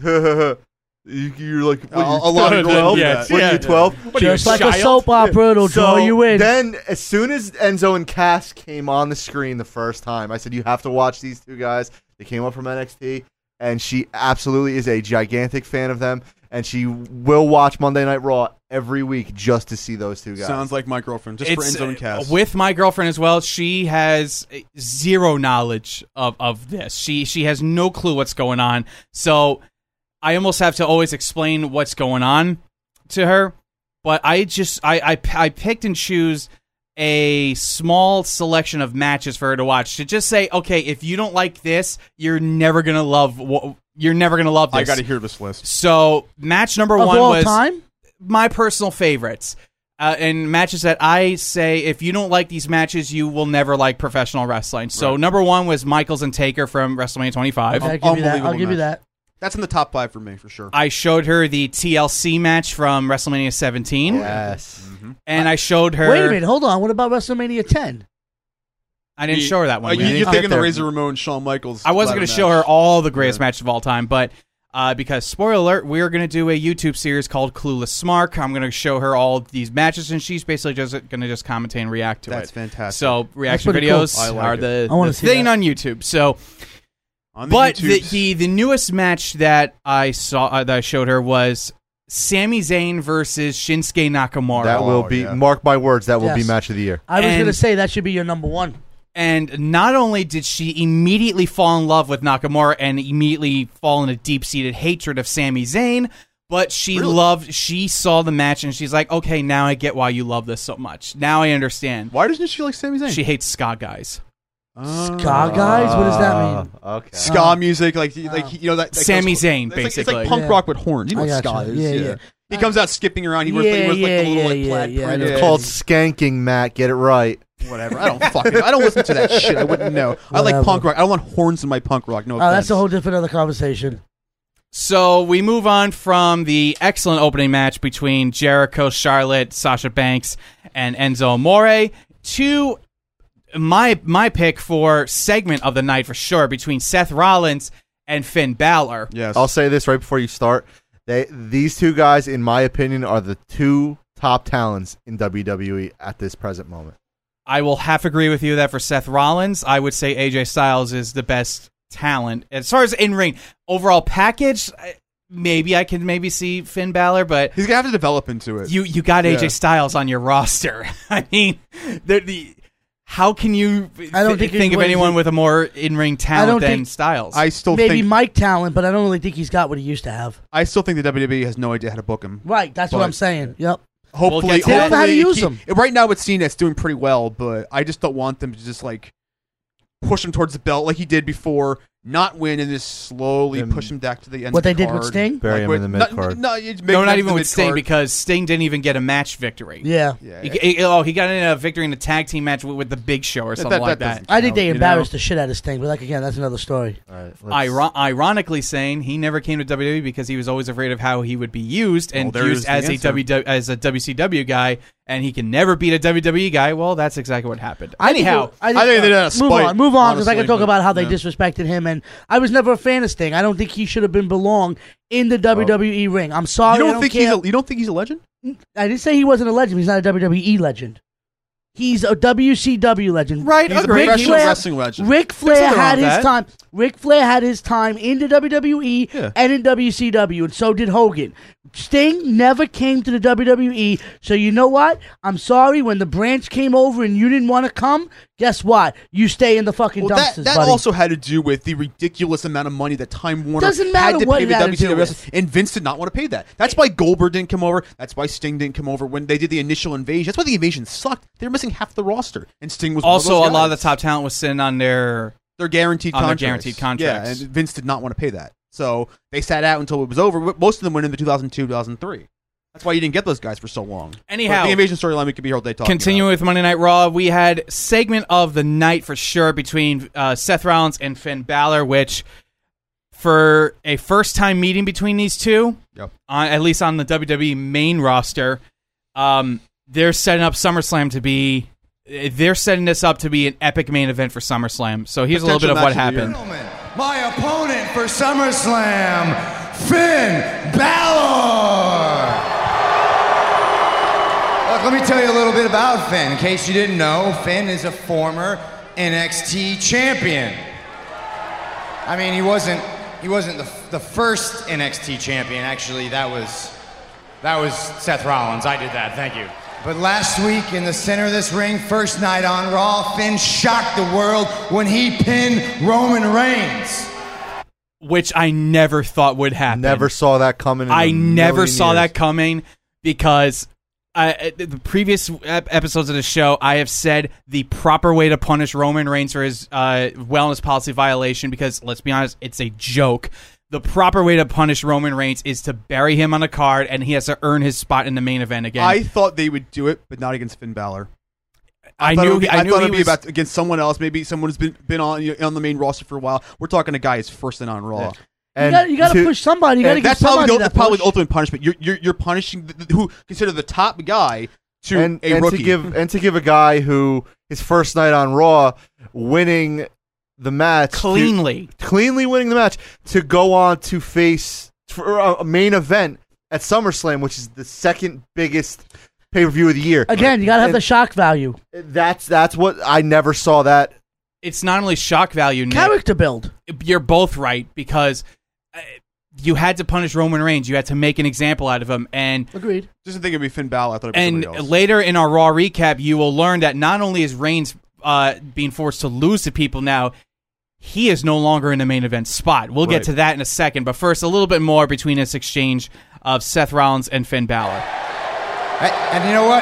you, you're like, what, A- you're a lot of girls twelve? do Yeah, that. What, yeah. are you twelve? What are you, Just like a child? soap opera, it'll So draw you in. then, as soon as Enzo and Cass came on the screen the first time, I said, you have to watch these two guys. They came up from N X T, and she absolutely is a gigantic fan of them, and she will watch Monday Night Raw every week just to see those two guys. Sounds like my girlfriend, just It's, for Enzo and uh, Cass. with my girlfriend as well. She has zero knowledge of, of this. She she has no clue what's going on. So I almost have to always explain what's going on to her. But I just I I, I picked and choose a small selection of matches for her to watch to just say, okay, if you don't like this, you're never gonna love. wh- You're never gonna love this. I got to hear this list. So match number of one all was time? my personal favorites. Uh, and matches that I say, if you don't like these matches, you will never like professional wrestling. So Right. number one was Michaels and Taker from WrestleMania twenty-five. Okay, I'll give you that. I'll Unbelievable give you match. that. That's in the top five for me, for sure. I showed her the T L C match from WrestleMania seventeen, Yes. and I showed her. Wait a minute, hold on. What about WrestleMania ten? I didn't You- show her that Uh, one. you, yet. you're Get thinking the there. Razor Ramon, Shawn Michaels. I wasn't ladder going to show her match. all the greatest Yeah. matches of all time, but uh, because spoiler alert, we're going to do a YouTube series called Clueless Smark. I'm going to show her all these matches, and she's basically just going to just commentate and react to That's it. fantastic. So reaction pretty cool. videos I like are it. the, I wanna the see thing that. on YouTube. So. On the But the, YouTubes. the the newest match that I saw uh, that I showed her was Sami Zayn versus Shinsuke Nakamura. That will Oh, be, yeah. mark my words, that will Yes. be match of the year. I was And- going to say that should be your number one. And not only did she immediately fall in love with Nakamura and immediately fall in a deep-seated hatred of Sami Zayn, but she Really? loved, she saw the match and she's like, okay, now I get why you love this so much. Now I understand. Why doesn't she like Sami Zayn? She hates ska guys. Uh, Ska guys? What does that mean? Uh, okay. ska Oh. music, like like you know that. that Sami goes- Zayn, it's like- It's basically. like punk Yeah. rock with horns. You know I what gotcha. ska is? Yeah, Yeah, yeah. He comes out skipping around. He wears, Yeah, like, he wears like yeah, the little like yeah, plaid yeah, print. yeah. It's called skanking, Matt. Get it right. Whatever. I don't fucking. I don't listen to that shit. I wouldn't know. I like Whatever. punk rock. I don't want horns in my punk rock. No Oh, offense. that's a whole different other conversation. So we move on from the excellent opening match between Jericho, Charlotte, Sasha Banks, and Enzo Amore to my my pick for segment of the night for sure between Seth Rollins and Finn Balor. Yes. I'll say this right before you start. They these two guys, in my opinion, are the two top talents in W W E at this present moment. I will half agree with you that for Seth Rollins, I would say A J Styles is the best talent. As far as in-ring, overall package, maybe I can maybe see Finn Balor, but he's going to have to develop into it. you you got Yeah. A J Styles on your roster. I mean, the, the how can you I don't th- think think of he's- anyone with a more in-ring talent don't than think- Styles? I still Maybe think Mike talent, but I don't really think he's got what he used to have. I still think the W W E has no idea how to book him. Right, that's what But- I'm saying. Yep. Hopefully, We'll get to that. They don't know how to hopefully use he- them. Right now, it's seen as doing pretty well, but I just don't want them to just like push him towards the belt like he did before, not win, and just slowly Then- push him back to the end. What of the they did with card. Sting? Bury Like, him in the with- mid-card. No, no, it's no, make not him even the with Sting, mid-card. because Sting didn't even get a match victory. Yeah. Yeah, He- he- oh, he got in a victory in a tag team match with, with the Big Show or something that like that. doesn't I think they You know? embarrassed the shit out of Sting, but like again, that's another story. All right, let's- Iron- ironically saying he never came to W W E because he was always afraid of how he would be used and Well, there used is the as a answer. W as a W C W guy, and he can never beat a W W E guy. Well, that's exactly what happened. I think Anyhow, it- I think, I think uh, they did it out of move spite, on, move on, because I can honestly, talk about how they yeah. disrespected him, and I was never a fan of Sting. I don't think he should have been belong in the W W E ring. I'm sorry, You I don't, don't think care. he's a, you don't think he's a legend? I didn't say he wasn't a legend. He's not a W W E legend. He's a W C W legend. right? He's a agreed. professional Flair- wrestling legend. Ric Flair nothing wrong had with his that. time. Ric Flair had his time in the W W E Yeah. and in W C W, and so did Hogan. Sting never came to the W W E, so you know what? I'm sorry, when the branch came over and you didn't want to come, guess what? You stay in the fucking Well, that, dumpsters, that buddy. also had to do with the ridiculous amount of money that Time Warner Doesn't matter had to what pay it the had to W C W do wrestlers, and Vince did not want to pay that. That's why Goldberg didn't come over. That's why Sting didn't come over when they did the initial invasion. That's why the invasion sucked. They were missing half the roster, and Sting was Also, one a of those lot of the guys. top talent was sitting on their. They're guaranteed on their contracts. guaranteed contracts. Yeah, and Vince did not want to pay that, so they sat out until it was over. But most of them went in the two thousand two, two thousand three. That's why you didn't get those guys for so long. Anyhow, But the invasion storyline we could be here all day talking Continuing about. with Monday Night Raw, we had segment of the night for sure between uh, Seth Rollins and Finn Balor, which for a first time meeting between these two, Yep. on, at least on the W W E main roster, um, they're setting up SummerSlam to be. They're setting this up to be an epic main event for SummerSlam. So here's a little bit of what Potential match of the happened. Gentlemen, my opponent for SummerSlam, Finn Balor. Look, let me tell you a little bit about Finn. In case you didn't know, Finn is a former N X T champion. I mean, he wasn't he wasn't the, the first N X T champion. Actually, that was that was Seth Rollins. I did that. Thank you. But last week in the center of this ring, first night on Raw, Finn shocked the world when he pinned Roman Reigns. Which I never thought would happen. Never saw that coming. In I a never million saw years. that coming because I, the previous ep- episodes of the show, I have said the proper way to punish Roman Reigns for his uh, wellness policy violation, because let's be honest, it's a joke. The proper way to punish Roman Reigns is to bury him on a card, and he has to earn his spot in the main event again. I thought they would do it, but not against Finn Balor. I thought it knew. would be, I I knew thought he it'd be was. about against someone else, maybe someone who's been been on you know, on the main roster for a while. We're talking a guy who's first in on Raw. Yeah. you And got you got to to- push somebody. You got to And give that's probably somebody the, that that's probably push. the ultimate punishment. You're you're, you're punishing the, the, who consider the top guy to and, a and rookie. to give and to give a guy who his first night on Raw, winning the match to- Cleanly. cleanly winning the match, to go on to face for a main event at SummerSlam, which is the second biggest pay per view of the year. Again, you got to have And the shock value, That's that's what I never saw that. It's not only shock value, Nick. character build. You're both right, because uh, you had to punish Roman Reigns. You had to make an example out of him, and Agreed. Just didn't think it'd be Finn Balor. I thought it'd be And somebody else. later in our Raw recap, you will learn that not only is Reigns uh, being forced to lose to people now, he is no longer in the main event spot. We'll Right. get to that in a second, but first, a little bit more between this exchange of Seth Rollins and Finn Balor. Hey, and you know what?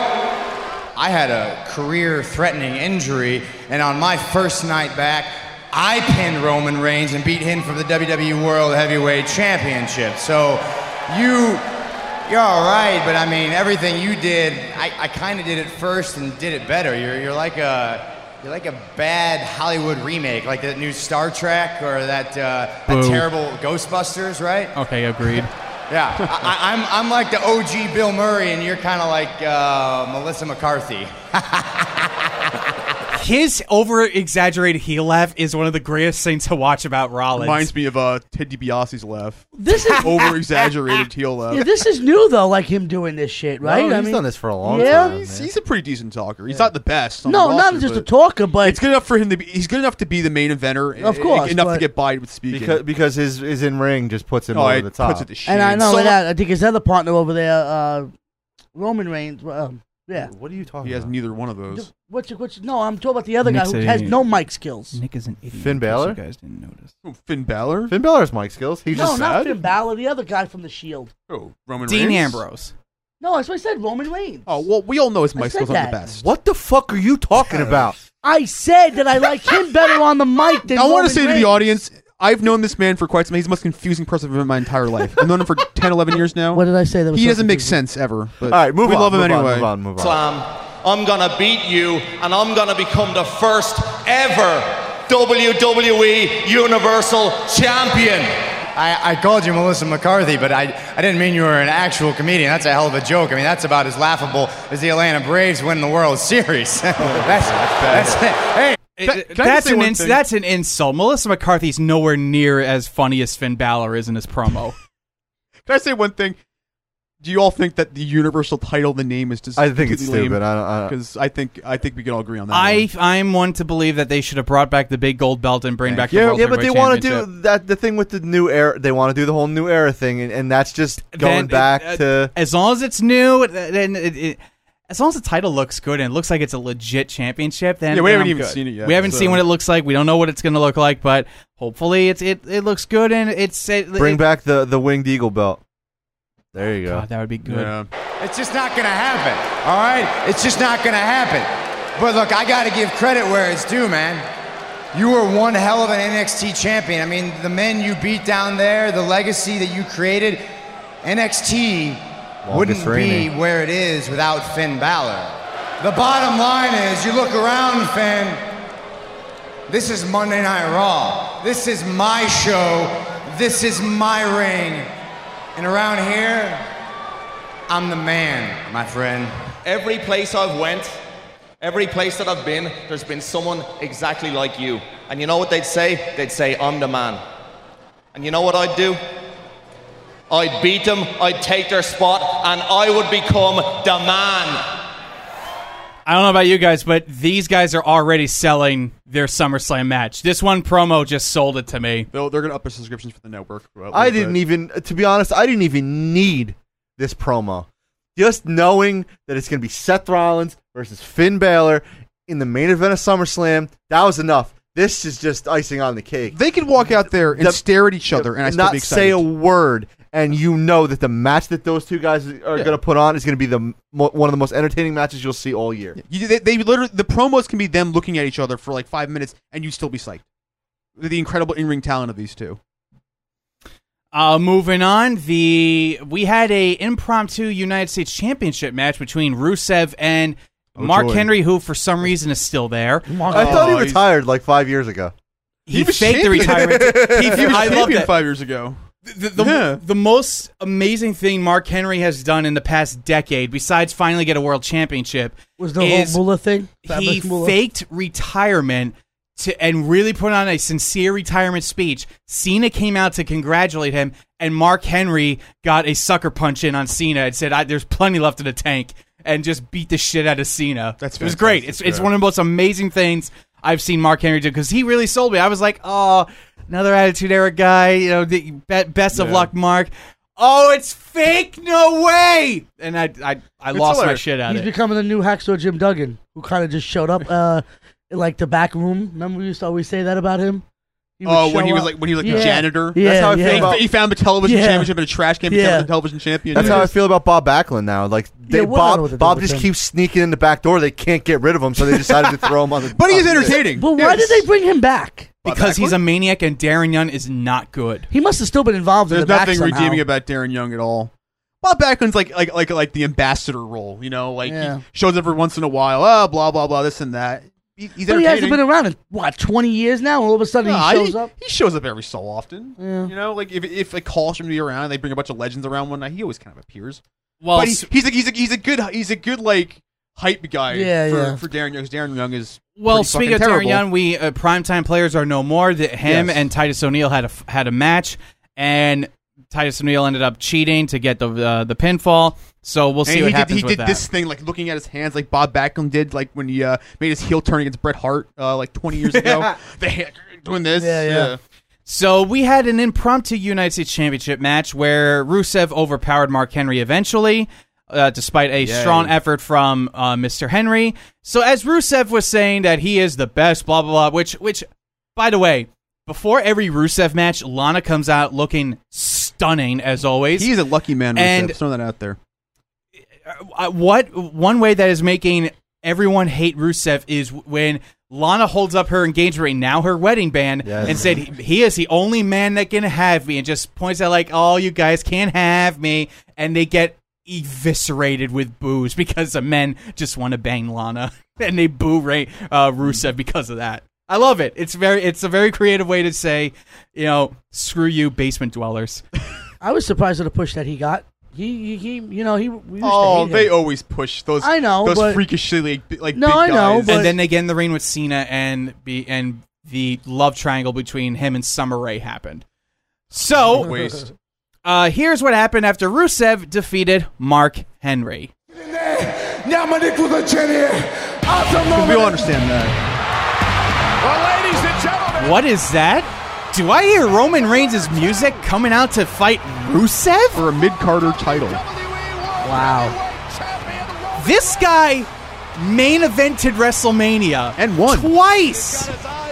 I had a career-threatening injury, and on my first night back, I pinned Roman Reigns and beat him for the W W E World Heavyweight Championship. So you, you're all right, but I mean, everything you did, I, I kind of did it first and did it better. You're, you're like a, you're like a bad Hollywood remake, like that new Star Trek or that, uh, that Boo. terrible Ghostbusters, right? Okay, agreed. Yeah, I, I- I'm I'm like the O G Bill Murray, and you're kind of like uh, Melissa McCarthy. his over-exaggerated heel laugh is one of the greatest things to watch about Rollins. Reminds me of uh, Ted DiBiase's laugh. This is Over-exaggerated heel laugh. yeah, this is new though, like him doing this shit, right? No, I he's mean, done this for a long yeah. time. He's, man. he's a pretty decent talker. He's not the best. on no, the not roster, just a but talker, but It's good enough for him to be. He's good enough to be the main eventer. Of course, enough but- to get by with speaking. because because his his in ring just puts him oh, over it the top. puts it to shame. and I know So- that I think his other partner over there, uh, Roman Reigns. Um, yeah. What are you talking He has about? neither one of those. What's what's no? I'm talking about the other guy Nick's who a- has no mic skills. Nick is an idiot. Finn in case Balor? You guys didn't notice. Oh, Finn Balor. Finn Balor's mic skills. He No, just not sad? Finn Balor. The other guy from the Shield. Oh, Roman Dean Reigns. Ambrose. No, that's what I said. Roman Reigns. Oh well, we all know his I mic said skills aren't the that. best. What the fuck are you talking about? I said that I like him better on the mic than I want Roman to say to Reigns. the audience, I've known this man for quite some. He's the most confusing person in my entire life. I've known him for ten, eleven years now. What did I say? That was He so doesn't make confusing? sense ever. But All right, move we on. love him move anyway. On, move on. Move on. Slam. I'm gonna beat you, and I'm gonna become the first ever W W E Universal Champion. I, I called you Melissa McCarthy, but I, I didn't mean you were an actual comedian. That's a hell of a joke. I mean, that's about as laughable as the Atlanta Braves winning the World Series. that's, that's, hey, Can- It- can I that's say an one ins- thing? that's an insult. Melissa McCarthy's nowhere near as funny as Finn Balor is in his promo. Can I say one thing? Do you all think that the Universal title, the name, is just? I think it's stupid. I don't. I don't Because I think I think we can all agree on that. I one. I'm one to believe that they should have brought back the big gold belt and bring back the yeah, World yeah, but they Heavyweight want to Championship. do that. The thing with the new era, they want to do the whole new era thing, and, and that's just going Then, back uh, to. as long as it's new, then it, it, as long as the title looks good and it looks like it's a legit championship, then Yeah, we then haven't I'm even good. seen it yet, We haven't so- seen what it looks like. We don't know what it's going to look like, but hopefully it's it, it looks good and it's it, Bring it, back the the winged eagle belt. There you go. God, that would be good. Yeah. it's just not going to happen, all right? It's just not going to happen. But look, I got to give credit where it's due, man. You were one hell of an N X T champion. I mean, the men you beat down there, the legacy that you created, N X T wouldn't be reigning. where it is without Finn Balor. The bottom line is, you look around, Finn, this is Monday Night Raw. This is my show. This is my ring. And around here, I'm the man, my friend. Every place I've went, every place that I've been, there's been someone exactly like you. And you know what they'd say? They'd say, I'm the man. And you know what I'd do? I'd beat them, I'd take their spot, and I would become the man. I don't know about you guys, but these guys are already selling their SummerSlam match. This one promo just sold it to me. They'll, they're going to up their subscriptions for the network. a little I didn't bit. even, to be honest, I didn't even need this promo. Just knowing that it's going to be Seth Rollins versus Finn Balor in the main event of SummerSlam, that was enough. This is just icing on the cake. They could walk out there and The- stare at each other, and I still not be say excited. a word, and you know that the match that those two guys are Yeah. going to put on is going to be the mo- one of the most entertaining matches you'll see all year. You, they, they literally the promos can be them looking at each other for like five minutes, and you still be psyched. The incredible in-ring talent of these two. Uh, moving on, the we had a impromptu United States Championship match between Rusev and Oh, Mark joy. Henry, who for some reason is still there. I thought he he's- retired like five years ago. He, He was faked the champion. retirement. He, He was I love champion that. five years ago. The, the, Yeah. the most amazing thing Mark Henry has done in the past decade, besides finally get a world championship, Was the is whole Moolah thing? he Fabulous Moolah? faked retirement to and really put on a sincere retirement speech. Cena came out to congratulate him, and Mark Henry got a sucker punch in on Cena and said, I, "There's plenty left in the tank," and just beat the shit out of Cena. That's it was great. It's fantastic, it's yeah. one of the most amazing things I've seen Mark Henry do because he really sold me. I was like, oh, another Attitude Era guy. You know, the, be, best of Yeah. luck, Mark. Oh, it's fake! No way! And I I, I It's lost my hilarious. shit out He's of it. becoming the new Hacksaw Jim Duggan, who kind of just showed up uh, in like the back room. Remember we used to always say that about him? He would Oh, when show he was up. like when he was like Yeah. a janitor. Yeah, That's how I yeah. feel He, about- he found the television Yeah. championship in a trash can. Yeah. Became the television champion. That's Yeah. how I feel about Bob Backlund now. Like they, Yeah, well, I know what Bob, they're Bob doing just with him. keeps sneaking in the back door. They can't get rid of him, so they decided to throw him on the. But he is on the- entertaining. But why Yes. did they bring him back? Because he's Backlund? a maniac and Darren Young is not good. He must have still been involved There's in the back nothing somehow. redeeming about Darren Young at all. Bob Backlund's like like like like the ambassador role, you know, like Yeah. he shows up every once in a while. Oh, blah blah blah, this and that. He, he's But he hasn't entertaining. been around in what twenty years now. All of a sudden Nah, he shows up. He shows up every so often. Yeah. You know, like if if like Call should be around, they bring a bunch of legends around one night. He always kind of appears. Well, but he, he's a, he's a he's a good he's a good like hype guy Yeah, for, yeah. for Darren Young. 'Cause Darren Young is Well, pretty speaking of fucking Darren terrible. Young, we uh, primetime players are no more. The, him Yes. and Titus O'Neil had a had a match, and Titus O'Neil ended up cheating to get the uh, the pinfall. So we'll see and what he did, happens he with did that. this thing, like looking at his hands, like Bob Backlund did, like when he uh, made his heel turn against Bret Hart, uh, like twenty years ago. The hand, doing this, Yeah, yeah. So we had an impromptu United States Championship match where Rusev overpowered Mark Henry eventually, uh, despite a Yay. strong effort from uh, Mister Henry. So as Rusev was saying that he is the best, blah, blah, blah, which, which, by the way, before every Rusev match, Lana comes out looking stunning, as always. He's a lucky man. Rusev. And- Throw that out there. Uh, what one way that is making everyone hate Rusev is when Lana holds up her engagement ring, now her wedding band, Yes. and said he, he is the only man that can have me, and just points out like, oh, you guys can't have me, and they get eviscerated with boos because the men just want to bang Lana, and they boo Ray, uh, Rusev because of that. I love it. It's very, it's a very creative way to say, you know, screw you, basement dwellers. I was surprised at the push that he got. He, he, he you know, he. We used Oh, to hate they him. always push those. I know, those but- freakishly like, like No, big I know, guys. but- And then they get in the ring with Cena, and be and the love triangle between him and Summer Rae happened. So, Waste. uh, here's what happened after Rusev defeated Mark Henry. We all understand that. What is that? Do I hear Roman Reigns' music coming out to fight Rusev? For a mid-Carter title. Wow. This guy main evented WrestleMania And won. twice.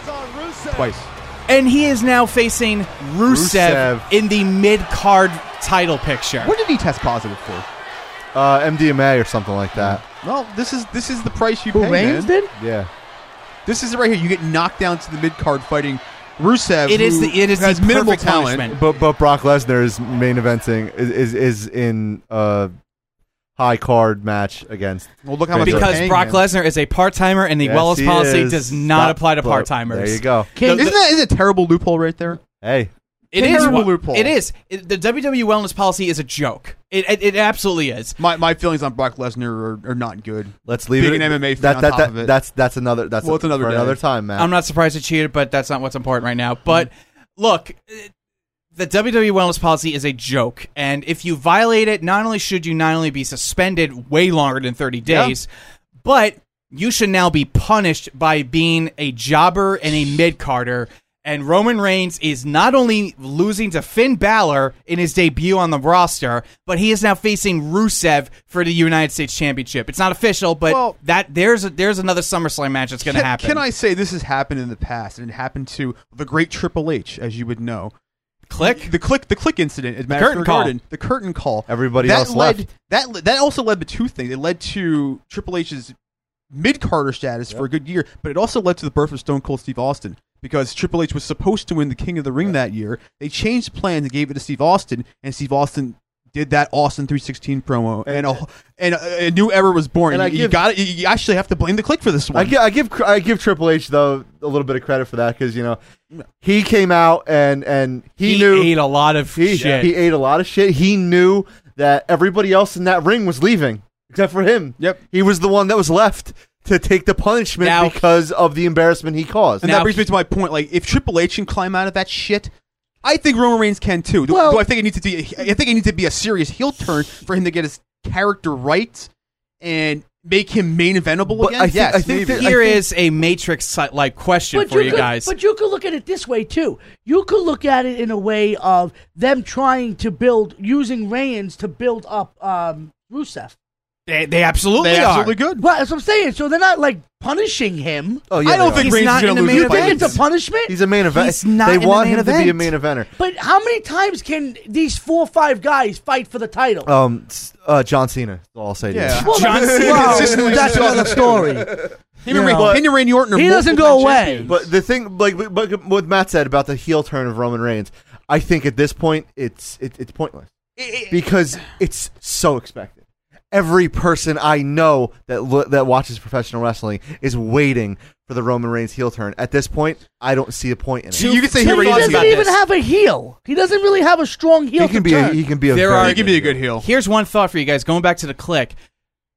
Twice. And he is now facing Rusev, Rusev. in the mid-card title picture. What did he test positive for? Uh, M D M A or something like that. Well, this is this is the price you Who pay, Reigns man. did? Yeah. This is it right here. You get knocked down to the mid-card fighting Rusev. It is who the it is has the minimal perfect talent. punishment. But but Brock Lesnar is main eventing is is, is in a high card match against. Well, look how much they're Because paying Brock him. Lesnar is a part-timer, and the Yes, Wellness he policy is. does not Stop. apply to Look, part-timers. There you go. Can, Isn't that isn't a terrible loophole right there? Hey, It is Terrible what- loophole. It is. It, the W W E Wellness policy is a joke. It it, it absolutely is. My my feelings on Brock Lesnar are, are not good. let's leave Being it. an M M A fan that, on that, top that, of it. That's that's another that's Well, it's another for day. another time, Matt. I'm not surprised it cheated, but that's not what's important right now. But look, eh, the W W E Wellness policy is a joke, and if you violate it, not only should you not only be suspended way longer than thirty days, but you should now be punished by being a jobber and a mid-carder. And Roman Reigns is not only losing to Finn Balor in his debut on the roster, but he is now facing Rusev for the United States Championship. It's not official, but Well- that there's a, there's another SummerSlam match that's going to Can, happen. can I say this has happened in the past, and it happened to the great Triple H, as you would know. click? The click, the click incident at Madison curtain Square call. Garden. The curtain call. Everybody that else led, left. That le- that also led to two things. It led to Triple H's mid-Carter status for a good year, but it also led to the birth of Stone Cold Steve Austin. Because Triple H was supposed to win the King of the Ring that year, they changed the plans and gave it to Steve Austin, and Steve Austin did that Austin three sixteen promo, and a, and a, a new era was born. And you I you give- got it. You actually have to blame the click for this one. I give, I give I give Triple H though a little bit of credit for that because you know he came out and and he, He knew ate a lot of he, shit. he ate a lot of shit. He knew that everybody else in that ring was leaving except for him. Yep. He was the one that was left to take the punishment Now- because of the embarrassment he caused. And Now- that brings me to my point. Like, if Triple H can climb out of that shit, I think Roman Reigns can too. Do, Well- do I think it needs to be? I think it needs to be a serious heel turn for him to get his character right and make him main eventable But again. I think- yes, I think maybe. that- Here I think- is a Matrix-like question But for you you could, guys. But you could look at it this way too. You could look at it in a way of them trying to build, using Reigns to build up um, Rusev. They, they absolutely they are. absolutely good. Well, that's what I'm saying. So they're not like punishing him. oh yeah, I don't they think are. He's Reigns not is in going the to main lose You by think it's a this. punishment? He's a main event. He's not they in the want main him to be a event. main eventer. But how many times can these four or five guys fight for the title? Um, s- uh, John Cena. That's all I'll say to Yeah. you. well, John that's, Cena well, consistently that's just- another story. Him You and, Ray, know. him and Randy Orton are He doesn't multiple go time away. champions. But the thing, like but- but what Matt said about the heel turn of Roman Reigns, I think at this point it's it, it's pointless because it's so expected. Every person I know that lo- that watches professional wrestling is waiting for the Roman Reigns heel turn. At this point, I don't see a point in it. You- you can say But here he what you doesn't about even this. have a heel. He doesn't really have a strong heel. he can to be a, turn. he can be a There very are- he can be a good heel. Here's one thought for you guys. Going back to the click.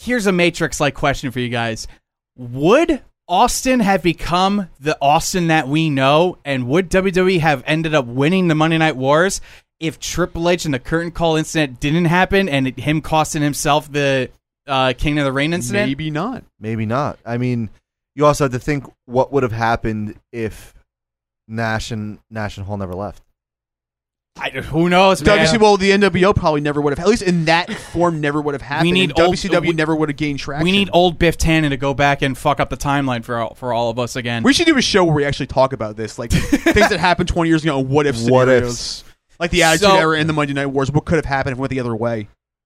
here's a Matrix-like question for you guys. Would Austin have become the Austin that we know, and would W W E have ended up winning the Monday Night Wars if Triple H and the curtain call incident didn't happen and it, him costing himself the uh, King of the Ring incident? Maybe not. Maybe not. I mean, you also have to think what would have happened if Nash and Nash and Hall never left. I, who knows, man? W C W, well, the N W O probably never would have, at least in that form, never would have happened. We need and W C W old- never would have gained traction. We need old Biff Tannen to go back and fuck up the timeline for all, for all of us again. We should do a show where we actually talk about this, like things that happened twenty years ago, and what if What scenarios. ifs. Like the Attitude So- Era and the Monday Night Wars, what could have happened if it went the other way?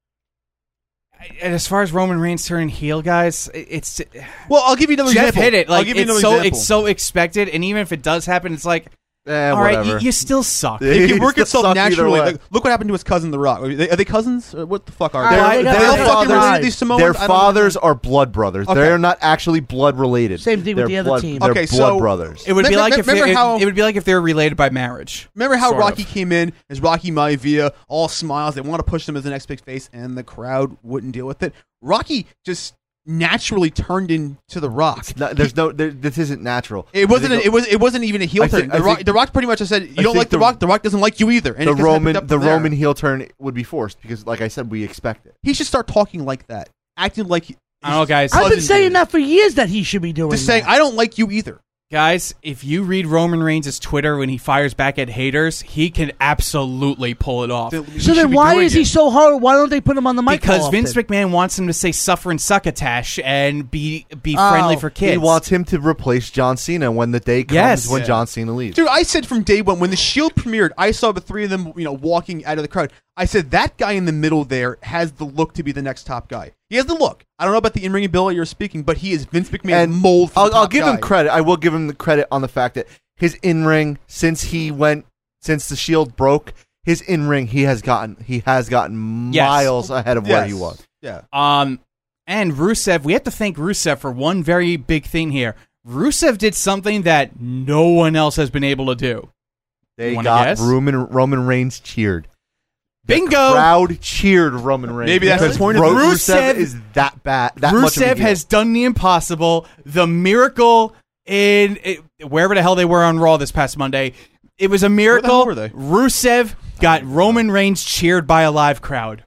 And as far as Roman Reigns turning heel, guys, it- it's Well, I'll give you another Jeff example. hit it. I'll Like give you it's another so example. it's so expected, and even if it does happen, it's like, Eh, all right, whatever. you, you still suck. Yeah. It can He's work still itself suck either naturally. way. Like, look what happened to his cousin, The Rock. Are they, are they cousins? Or what the fuck are Uh, they? they got- Are they all they fucking got- related, these Samoans? Their I don't know. fathers are blood brothers. Okay. They're not actually blood related. Same thing with They're the other blood, team. They're Okay, blood so- brothers. It would be Remember- like if remember they, how- it, it would be like if they were related by marriage. Remember how Sort Rocky of. came in as Rocky Maivia, all smiles. They want to push him as the next big face, and the crowd wouldn't deal with it. Rocky just naturally turned into The Rock. It's not- there's no. There, this isn't natural. It wasn't. I A, think it was. It wasn't even a heel I turn. think- the, I Rock, think- the Rock pretty much just said, "You I don't think like the, the- Rock. The Rock doesn't like you either." And the it just Roman picked up the from there. Roman heel turn would be forced because, like I said, we expect it. He should start talking like that, acting like. I don't know, guys. I've been cousin saying did. that for years that he should be doing Just saying, that. I don't like you either. Guys, if you read Roman Reigns' Twitter when he fires back at haters, he can absolutely pull it off. He So should then be why doing is he it. so hard? Why don't they put him on the mic Because more Vince often? McMahon wants him to say "suffer and succotash" and be be Oh. friendly for kids. He wants him to replace John Cena when the day comes Yes. when Yeah. John Cena leaves. Dude, I said from day one when the Shield premiered, I saw the three of them, you know, walking out of the crowd. I said that guy in the middle there has the look to be the next top guy. He has the look. I don't know about the in-ring ability you're speaking, but he is Vince McMahon's and mold. For I'll, the I'll top give guy. him credit. I will give him the credit on the fact that his in ring, since he went, since the Shield broke, his in ring, he has gotten, he has gotten Yes. miles ahead of where Yes. he was. Yeah. Um, and Rusev, we have to thank Rusev for one very big thing here. Rusev did something that no one else has been able to do. They You wanna got guess? Roman Roman Reigns cheered. Bingo! Crowd cheered Roman Reigns. Maybe that's the because point of Ro- it. Rusev, Rusev- is that bad. That much of a Rusev heel. has done the impossible. The miracle in it, wherever the hell they were on Raw this past Monday. It was a miracle. hell were they? Rusev got Roman Reigns cheered by a live crowd.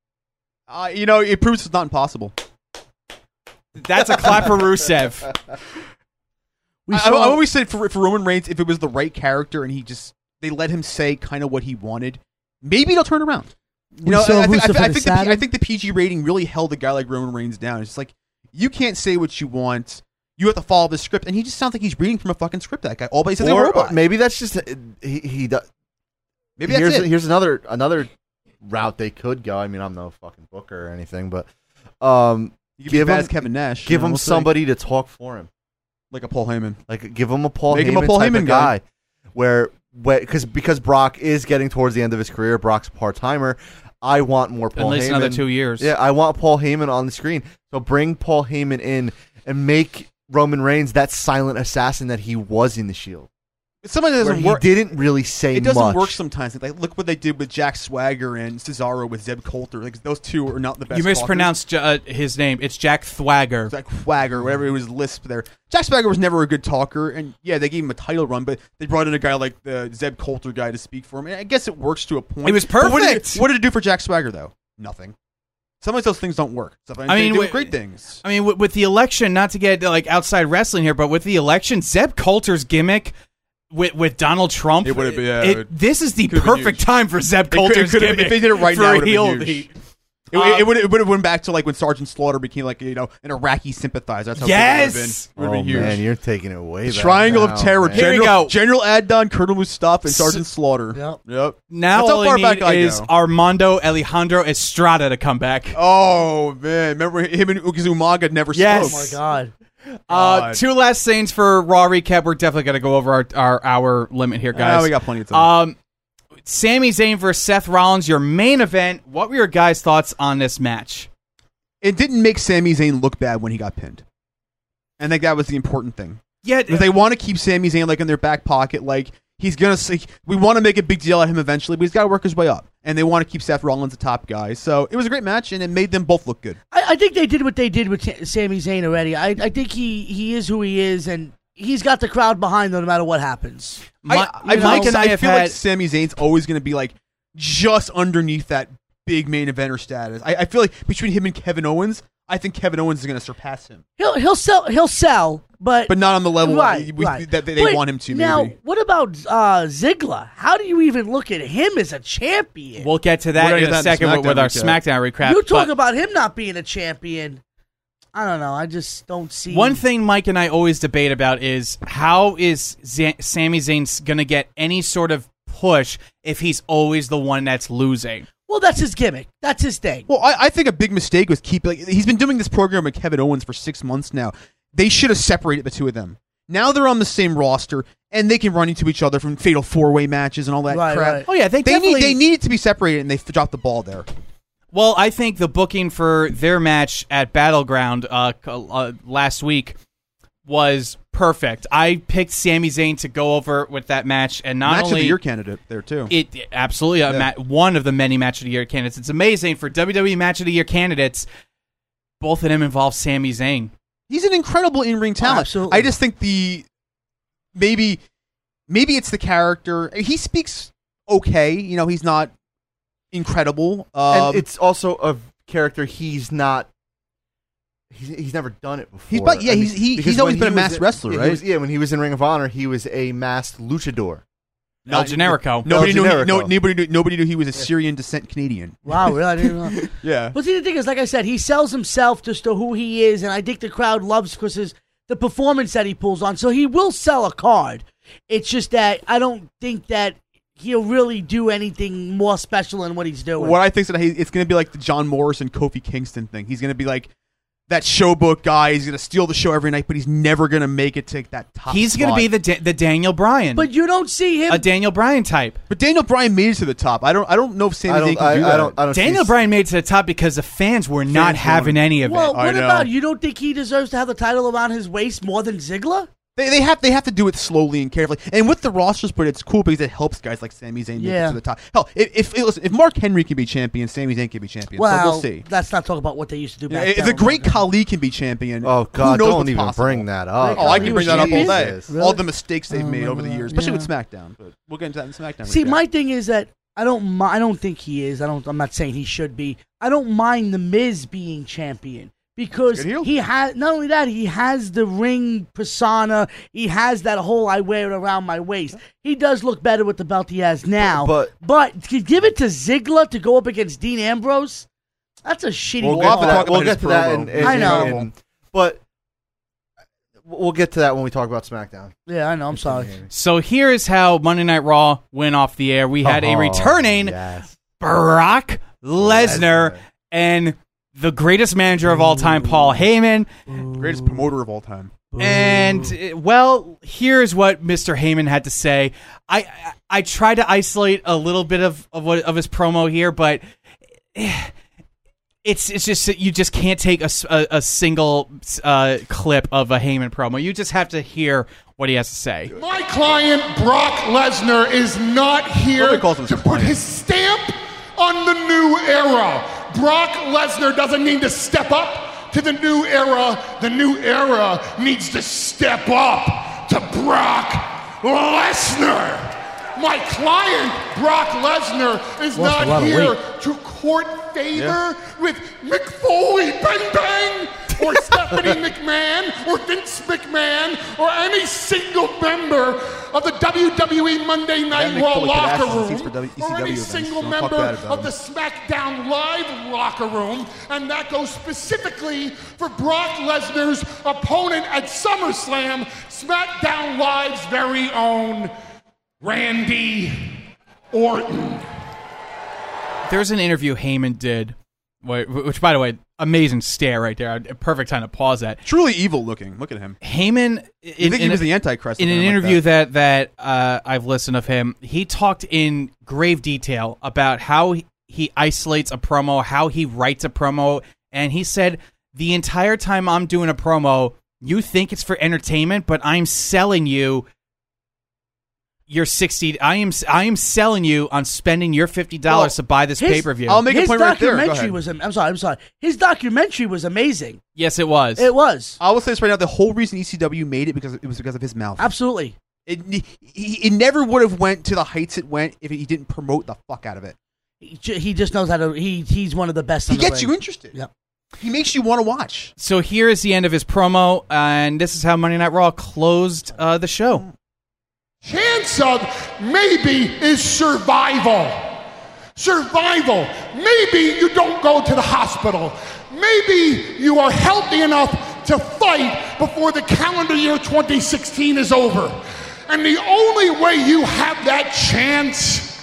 Uh, you know, it proves it's not impossible. That's a clap for Rusev. We I, saw- I always said for, for Roman Reigns, if it was the right character and he just they let him say kind of what he wanted, maybe it'll turn around. You We know, saw I, think, I, Rusev think- I at think the the, P- I Saturn. think the P G rating really held a guy like Roman Reigns down. It's just like you can't say what you want. You have to follow the script, and he just sounds like he's reading from a fucking script. That guy, all but he's a or, robot. or maybe that's just he. he does, Maybe that's here's it. here's another another route they could go. I mean, I'm no fucking booker or anything, but um, You could be give bad him as Kevin Nash. give you know, him we'll see. somebody to talk for him. like a Paul Heyman. Like give him a Paul Make Heyman him a Paul type Heyman of guy. guy, where because because Brock is getting towards the end of his career. Brock's a part timer. I want more Paul At least Heyman. another two years. Yeah, I want Paul Heyman on the screen. So bring Paul Heyman in and make Roman Reigns that silent assassin that he was in the Shield. Somebody that Where doesn't he work. didn't really say It doesn't much. work sometimes. Like look what they did with Jack Swagger and Cesaro with Zeb Coulter. Like those two are not the best. You mispronounced uh, his name. It's Jack Thwagger. Jack Swagger, whatever it was lisp there. Jack Swagger was never a good talker, and yeah, they gave him a title run, but they brought in a guy like the Zeb Coulter guy to speak for him. And I guess it works to a point. It was But what did perfect. it, what did it do for Jack Swagger though? Nothing. Sometimes those things don't work. Sometimes I they mean, do wi- great things. I mean, with, with the election, not to get like outside wrestling here, but with the election, Zeb Coulter's gimmick with with Donald Trump, It would've been- yeah, it- it this is the could've been perfect huge. time for Zeb It could- it Coulter's could've- gimmick. if they did it right for now, it a would've heel. been huge. The- It, Uh, it would it would have went back to like when Sergeant Slaughter became like you know an Iraqi sympathizer. That's how Yes! big it would have been. Would Oh have been huge. man, you're taking it way The back Triangle now, of Terror. man. Here we General, go. General Adnan, Colonel Mustafa, and S- Sergeant Slaughter. Yep. Yep. Now That's how all far I back need I is go. Armando Alejandro Estrada to come back. Oh man, remember him and Umaga never Yes. Oh my spoke. god. Uh, God. two last things for Raw recap. We're definitely going to go over our, our hour limit here, guys. Ah, we got plenty of time. Um, Sami Zayn versus Seth Rollins, your main event. What were your guys' thoughts on this match? It didn't make Sami Zayn look bad when he got pinned. I think that was the important thing. Yeah, Because they want to keep Sami Zayn like in their back pocket. Like He's gonna. We want to make a big deal out of him eventually, but he's got to work his way up, and they want to keep Seth Rollins the top guy. So it was a great match, and it made them both look good. I, I think they did what they did with T- Sami Zayn already. I, I think he, he is who he is, and he's got the crowd behind him no matter what happens. I, My- I, Mike Mike and I I have feel had- like Sami Zayn's always going to be like just underneath that big main eventer status. I, I feel like between him and Kevin Owens, I think Kevin Owens is going to surpass him, He'll he'll sell he'll sell, but but not on the level right, we, right. that they But want him to. Now, maybe. what about uh, Ziggler? How do you even look at him as a champion? We'll get to We're that gonna in get a that in second the with, with our SmackDown SmackDown recap. you talk but about him not being a champion. I don't know. I just don't see one thing Mike and I always debate about is how is Z- Sami Zayn going to get any sort of push if he's always the one that's losing? Well, that's his gimmick. That's his thing. Well, I, I think a big mistake was keep. Like, he's been doing this program with Kevin Owens for six months now. They should have separated the two of them. Now they're on the same roster, and they can run into each other from fatal four-way matches and all that Right, crap. right. Oh yeah, they, They definitely need they needed to be separated, and they f- dropped the ball there. Well, I think the booking for their match at Battleground uh, uh, last week was perfect. I picked Sami Zayn to go over with that match, and not Match only of the year candidate there too. it absolutely a Yeah. ma- one of the many match of the year candidates. It's amazing for W W E match of the year candidates. Both of them involve Sami Zayn. He's an incredible in-ring talent. absolutely. I just think the maybe maybe it's the character. He speaks okay. You know, he's not incredible. Um, and it's also a character he's not. He's, he's never done it before. He's but- yeah, I mean, he's- he- because he's always when been a he masked was- wrestler, yeah, he right? was- yeah, when he was in Ring of Honor, he was a masked luchador. El Generico. nobody knew. He, Generico. no, nobody knew. Nobody knew he was a Syrian descent Canadian. Wow, really? I didn't know. Yeah. But see, the thing is, like I said, he sells himself just to who he is, and I think the crowd loves because his the performance that he pulls on. So he will sell a card. It's just that I don't think that he'll really do anything more special than what he's doing. What I think is that he, it's going to be like the John Morrison, Kofi Kingston thing. He's going to be like that showbook guy. He's going to steal the show every night, but he's never going to make it to that top. He's going to spot. be the Da- the Daniel Bryan, but you don't see him. a Daniel Bryan type. But Daniel Bryan made it to the top. I don't. I don't know if Sami I Zayn don't. can I, do I that. don't. I don't. Daniel see, Bryan made it to the top because the fans were not Fans having wanted- any of well, it. I what know. about you? Don't think he deserves to have the title around his waist more than Ziggler? They, they have they have to do it slowly and carefully, and with the rosters. But it's cool because it helps guys like Sami Zayn make Yeah. it to the top. Hell, if, if listen, if Mark Henry can be champion, Sami Zayn can be champion. Well, so we'll see. let's not talk about what they used to do back If then. the great Khali can be champion, Oh who God! knows Don't what's even possible? bring that up. Oh, I He can was bring that up all day. Jesus. Really? All the mistakes they've Oh, made my over the God. years, especially Yeah. with SmackDown. But we'll get into that in SmackDown. See, recap. my thing is that I don't. mi- I don't think he is. I don't. I'm not saying he should be. I don't mind the Miz being champion because Good heel. he has. Not only that, he has the ring persona. He has that whole "I wear it around my waist." He does look better with the belt he has now. But- but to give it to Ziggler to go up against Dean Ambrose, that's a shitty. We'll We'll have get to to that. talk We'll about get his to that. promo. in- in- I know. in- but we'll get to that when we talk about SmackDown. Yeah, I know. I'm sorry. So here's how Monday Night Raw went off the air. We had a Oh, returning yes. Brock Lesnar Lesnar. and the greatest manager of all time, Paul Heyman. greatest promoter of all time. And uh, well, here's what Mister Heyman had to say. I I, I tried to isolate a little bit of of, what, of his promo here, but eh, it's it's just that you just can't take a, s- a- a single uh, clip of a Heyman promo. You just have to hear what he has to say. My client, Brock Lesnar, is not here Nobody calls him to his put client. his stamp on the new era. Brock Lesnar doesn't need to step up to the new era. The new era needs to step up to Brock Lesnar. My client, Brock Lesnar, is Lost a lot not of here weight. to court favor with Mick Foley, Bang Bang, or Stephanie McMahon, or Vince McMahon, or any single member of the W W E Monday Night Mick Raw Foley could ask locker for seats room, for W- or any E C W events. single Don't talk member bad about of the him. SmackDown Live locker room, and that goes specifically for Brock Lesnar's opponent at SummerSlam, SmackDown Live's very own Randy Orton. There's an interview Heyman did, wh- which, by the way, amazing stare right there. Perfect time to pause that. Truly evil looking. Look at him. Heyman, You in, think he in, was the Antichrist? in or an something like interview that. that that uh, I've listened of him, he talked in grave detail about how he, he isolates a promo, how he writes a promo, and he said the entire time I'm doing a promo, you think it's for entertainment, but I'm selling you your sixty. I am I am selling you on spending your fifty dollars Well, to buy this his- pay per view. I'll make a His point right there. Go documentary ahead. was. am- I'm sorry. I'm sorry. His documentary was amazing. Yes, it was. It was I will say this right now: the whole reason E C W made it because it was because of his mouth. absolutely. It he, it never would have went to the heights it went if he didn't promote the fuck out of it. He, ju- he just knows how to. He he's one of the best. He in the gets ring. you interested. Yep. He makes you want to watch. So here is the end of his promo, and this is how Monday Night Raw closed uh, the show. Chance of maybe is survival. Survival. Maybe you don't go to the hospital. Maybe you are healthy enough to fight before the calendar year twenty sixteen is over. And the only way you have that chance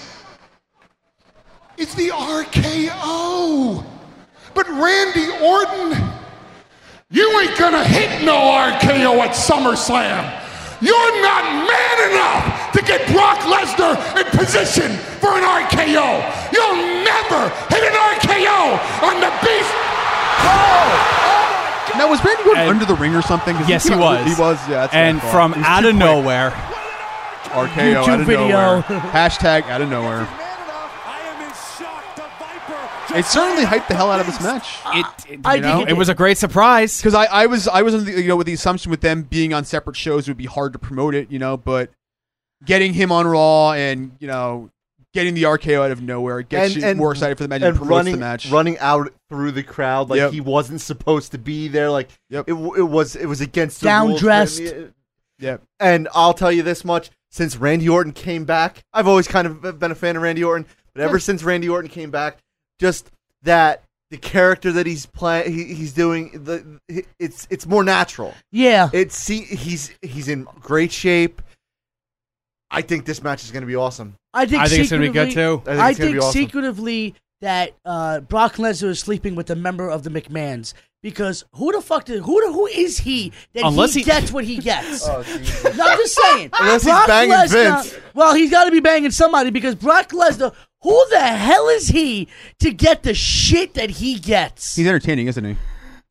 is the R K O. But Randy Orton, you ain't gonna hit no R K O at SummerSlam. You're not man enough to get Brock Lesnar in position for an R K O. You'll never hit an R K O on the Beast. Oh! Now, was Randy Orton And- under the ring or something? 'Cause Yes, he came out- was. He was, yeah. That's what I And thought. from It was out too of quick. nowhere, R K O YouTube out of video. nowhere. Hashtag out of nowhere. It certainly hyped the hell out of this match. it, it, I you know, think it it was did. a great surprise. Because I, I was I was under the, you know with the assumption with them being on separate shows it would be hard to promote it, you know, but getting him on Raw and you know getting the R K O out of nowhere gets you more excited for the match and, and promotes running, the match. running out through the crowd like Yep. he wasn't supposed to be there. Like Yep. it, w- it was, it was against the Down rules for dressed. him. Yeah, And I'll tell you this much: since Randy Orton came back, I've always kind of been a fan of Randy Orton. But ever since Randy Orton came back, just that the character that he's playing, he, he's doing, the it's it's more natural. Yeah. It's see, he's he's in great shape. I think this match is going to be awesome. I think, I think it's going to be good secretively- too. I think I it's gonna think be awesome. secretively that uh, Brock Lesnar is sleeping with a member of the McMahons because who the fuck did, who the, who is he that Unless he, he- gets what he gets? Oh, Jesus. No, I'm just saying. Unless he's Brock banging Lesnar- Vince. Well, he's got to be banging somebody because Brock Lesnar. Who the hell is he to get the shit that he gets? he's entertaining, isn't he?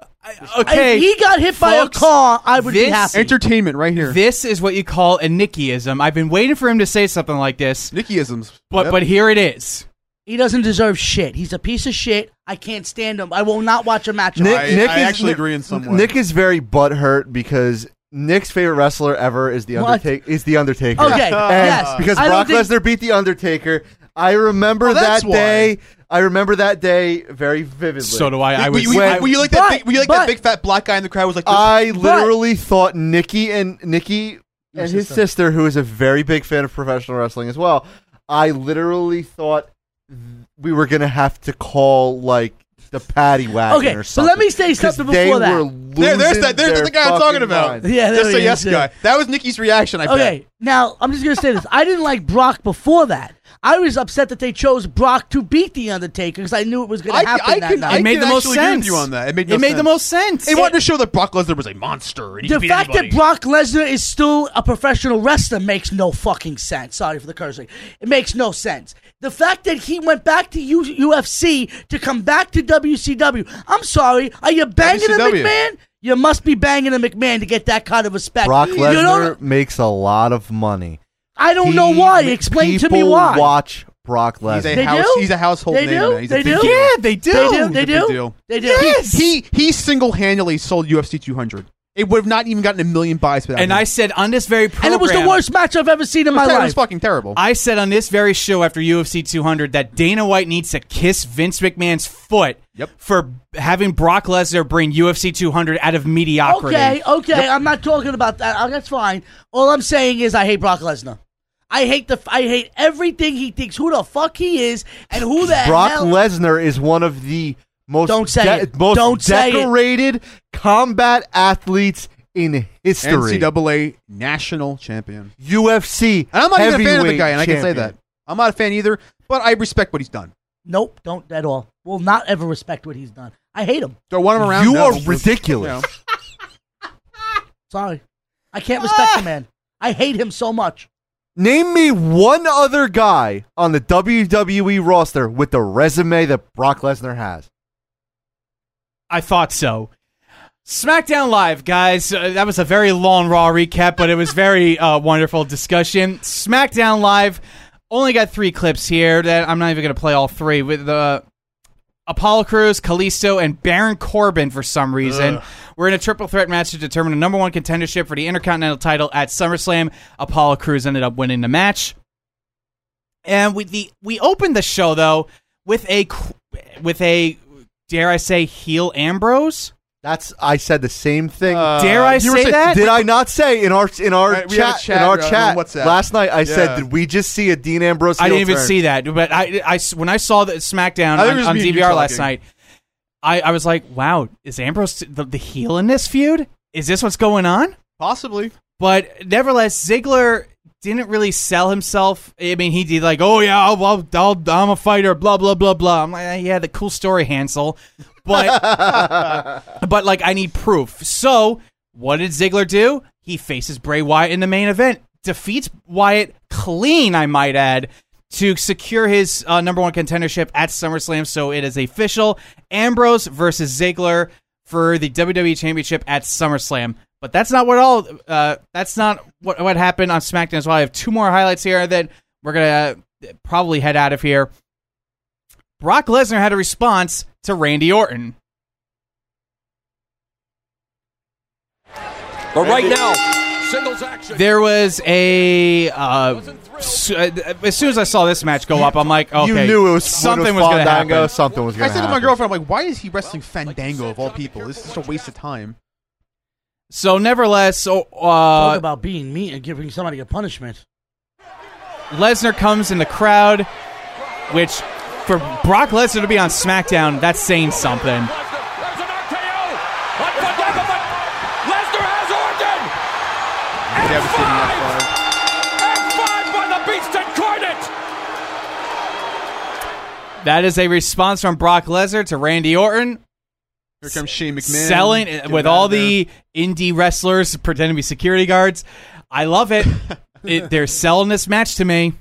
Okay, if he got hit by a folks, car, I would be this- happy. Entertainment right here. this is what you call a Nickyism. I've been waiting for him to say something like this, Nickyisms. but Yep. but here it is. He doesn't deserve shit. He's a piece of shit. I can't stand him. I will not watch a match. Nick, of I- him. Nick I is, actually Nick- agree in some way. Nick is very butthurt because Nick's favorite wrestler ever is the What? Undertaker. Is the Undertaker. Okay, And yes. because I don't Brock think- Lesnar beat the Undertaker. I remember Oh, that's that why. day. I remember that day very vividly. So do I. I Were, was. you- were, when- were you like but- that? Big, were you like but- that big fat black guy in the crowd? Was like, this? I literally thought Nikki and Nikki and his sister. sister, who is a very big fan of professional wrestling as well, I literally thought we were gonna have to call like the paddy wagon Okay, or so something. let me say 'Cause something they before that. were there, there's losing that. There's their the guy I'm talking fucking about. mind. Yeah, there just he say is, yes, yeah. guy. That was Nikki's reaction. I bet. Okay, now I'm just gonna say this. I didn't like Brock before that. I was upset that they chose Brock to beat the Undertaker because I knew it was gonna I, happen I that can, night. I It made can the most actually agree with sense. you on that. It made, no it made sense. the most sense. They wanted to show that Brock Lesnar was a monster. And he The could beat fact anybody. that Brock Lesnar is still a professional wrestler makes no fucking sense. Sorry for the cursing. It makes no sense. The fact that he went back to U- UFC to come back to W C W. I'm sorry. Are you banging W C W. a McMahon? You must be banging a McMahon to get that kind of respect. Brock You Lesnar don't- makes a lot of money. I don't know He- why. Explain to me people why. Watch Brock he's a, Lesnar. They house, do? he's a household They name. do? now. He's a They big do? deal. yeah, they do. They do. He's They a big do. deal. They do. Yes. He he single handedly sold U F C two hundred. It would have not even gotten a million buys without And him. I said on this very And program, it was the worst match I've ever seen in my It was life. fucking terrible. I said on this very show after U F C two hundred that Dana White needs to kiss Vince McMahon's foot Yep. for having Brock Lesnar bring U F C two hundred out of mediocrity. Okay, okay, I'm not talking about that. Oh, that's fine. All I'm saying is I hate Brock Lesnar. I hate the. I hate everything he thinks. Who the fuck he is, and who the Brock hell? Lesnar is one of the most Don't say de- it. most Don't say it. decorated combat athletes in history. N C double A national champion. U F C. And I'm not even a fan of the heavyweight guy, and I can say champion. that. I'm not a fan either, but I respect what he's done. Nope, don't at all. Will not ever respect what he's done. I hate him. Do I want him around? You No. are ridiculous. You know. Sorry, I can't respect the man. I hate him so much. Name me one other guy on the W W E roster with the resume that Brock Lesnar has. I thought so. SmackDown Live, guys. Uh, that was a very long Raw recap, but it was very uh, wonderful discussion. SmackDown Live, only got three clips here that I'm not even going to play all three. With the Apollo Crews, Kalisto, and Baron Corbin for some reason. Ugh. We're in a triple threat match to determine the number one contendership for the Intercontinental title at SummerSlam. Apollo Crews ended up winning the match. And we the we opened the show, though, with a, with a dare I say, heel Ambrose? That's I said the same thing. Uh, Dare I say saying, that? Did I not say in our in our right, chat, chat in our uh, chat last night? I yeah. said, did we just see a Dean Ambrose? I didn't even turn? see that, but I, I when I saw the SmackDown on, on D V R last talking. night, I, I was like, wow, is Ambrose the, the heel in this feud? Is this what's going on? Possibly, but nevertheless, Ziggler didn't really sell himself. I mean, he did like, oh yeah, I'll, I'll, I'll, I'm a fighter, blah blah blah blah. I'm like, yeah, the cool story, Hansel. But, but like, I need proof. So, what did Ziggler do? He faces Bray Wyatt in the main event, defeats Wyatt clean, I might add, to secure his uh, number one contendership at SummerSlam. So it is official: Ambrose versus Ziggler for the W W E Championship at SummerSlam. But that's not what all. Uh, that's not what what happened on SmackDown as well. I have two more highlights here that we're gonna probably head out of here. Brock Lesnar had a response to Randy Orton. But right now, singles action. There was a uh, s- as soon as I saw this match go up, I'm like, okay, you knew it was something was was going to Fandango, happen. Something was I going to said happen. to my girlfriend, I'm like, why is he wrestling Fandango of all people? This is just a waste of time. So, nevertheless, so, uh, Talk about being mean and giving somebody a punishment. Lesnar comes in the crowd, which for Brock Lesnar to be on SmackDown, that's saying something. There's an R K O on Fandango, but Lesnar has Orton. Devastating F F five. five by the Beast Incarnate. That is a response from Brock Lesnar to Randy Orton. Here comes Shane McMahon. Selling Get with him out all of there. the indie wrestlers pretending to be security guards. I love it. it they're selling this match to me.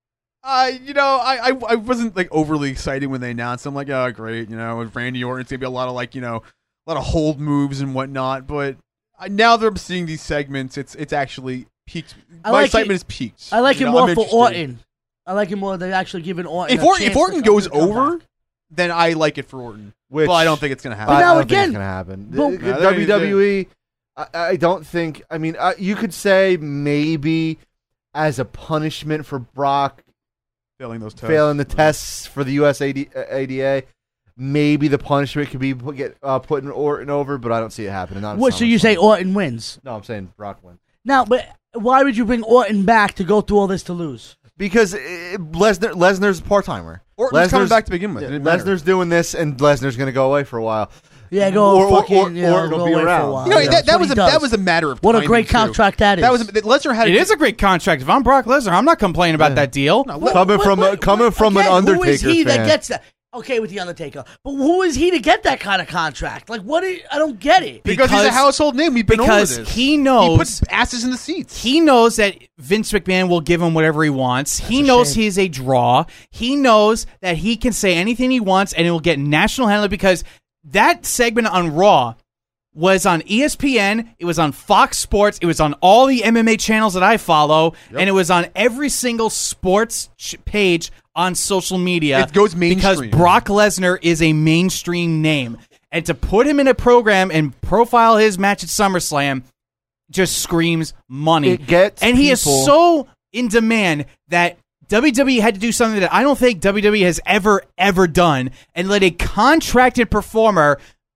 Uh, you know, I, I I wasn't like overly excited when they announced. I'm like, oh, great, you know, with Randy Orton, it's gonna be a lot of like, you know, a lot of hold moves and whatnot. But I, now that I'm seeing these segments, it's it's actually peaked. I My like excitement it- is peaked. I like You it know, more I'm for interested. Orton. I like it more. They're actually giving Orton. If, a or, chance if Orton to goes come over, back. then I like it for Orton. Which, but I don't think it's gonna happen. I, But now I don't think again- it's going to happen. but- The- No, W they- W E, I, I don't think. I mean, uh, you could say maybe as a punishment for Brock Failing those tests. failing the tests for the U S A D, uh, A D A. Maybe the punishment could be put, get uh, putting Orton over, but I don't see it happening. Not in What? So you SummerSlam. say Orton wins? No, I'm saying Brock wins. Now, but why would you bring Orton back to go through all this to lose? Because uh, Lesnar Lesnar's a part timer. Orton's coming back to begin with. It didn't matter. Lesnar's doing this, and Lesnar's going to go away for a while. Yeah, go Or- or- fucking. or- you know, Orton will go be away for around. a while. You know, Yeah, that, that's that what was he a does. that was a matter of What a timing, great too. contract that is. That was a, Lesnar had It is a great contract. If I'm Brock Lesnar, I'm not complaining about that deal. No, What- Coming what- from a- what- coming what- from an again, Undertaker Who is he fan. that gets that? Okay, with the Undertaker, but who is he to get that kind of contract? Like, what? Is, I don't get it. because, he's a Because- household name. We've been because over this. he knows- he puts asses in the seats. He knows that Vince McMahon will give him whatever he wants. he a knows shame. he's a draw. He knows that he can say anything he wants and it will get national headline because that segment on Raw was on E S P N, it was on Fox Sports, it was on all the M M A channels that I follow, and it was on every single sports ch- page on social media. It goes because mainstream. Brock Lesnar is a mainstream name. And to put him in a program and profile his match at SummerSlam just screams money. It gets and he people- is so in demand that W W E had to do something that I don't think W W E has ever, ever done and let a contracted performer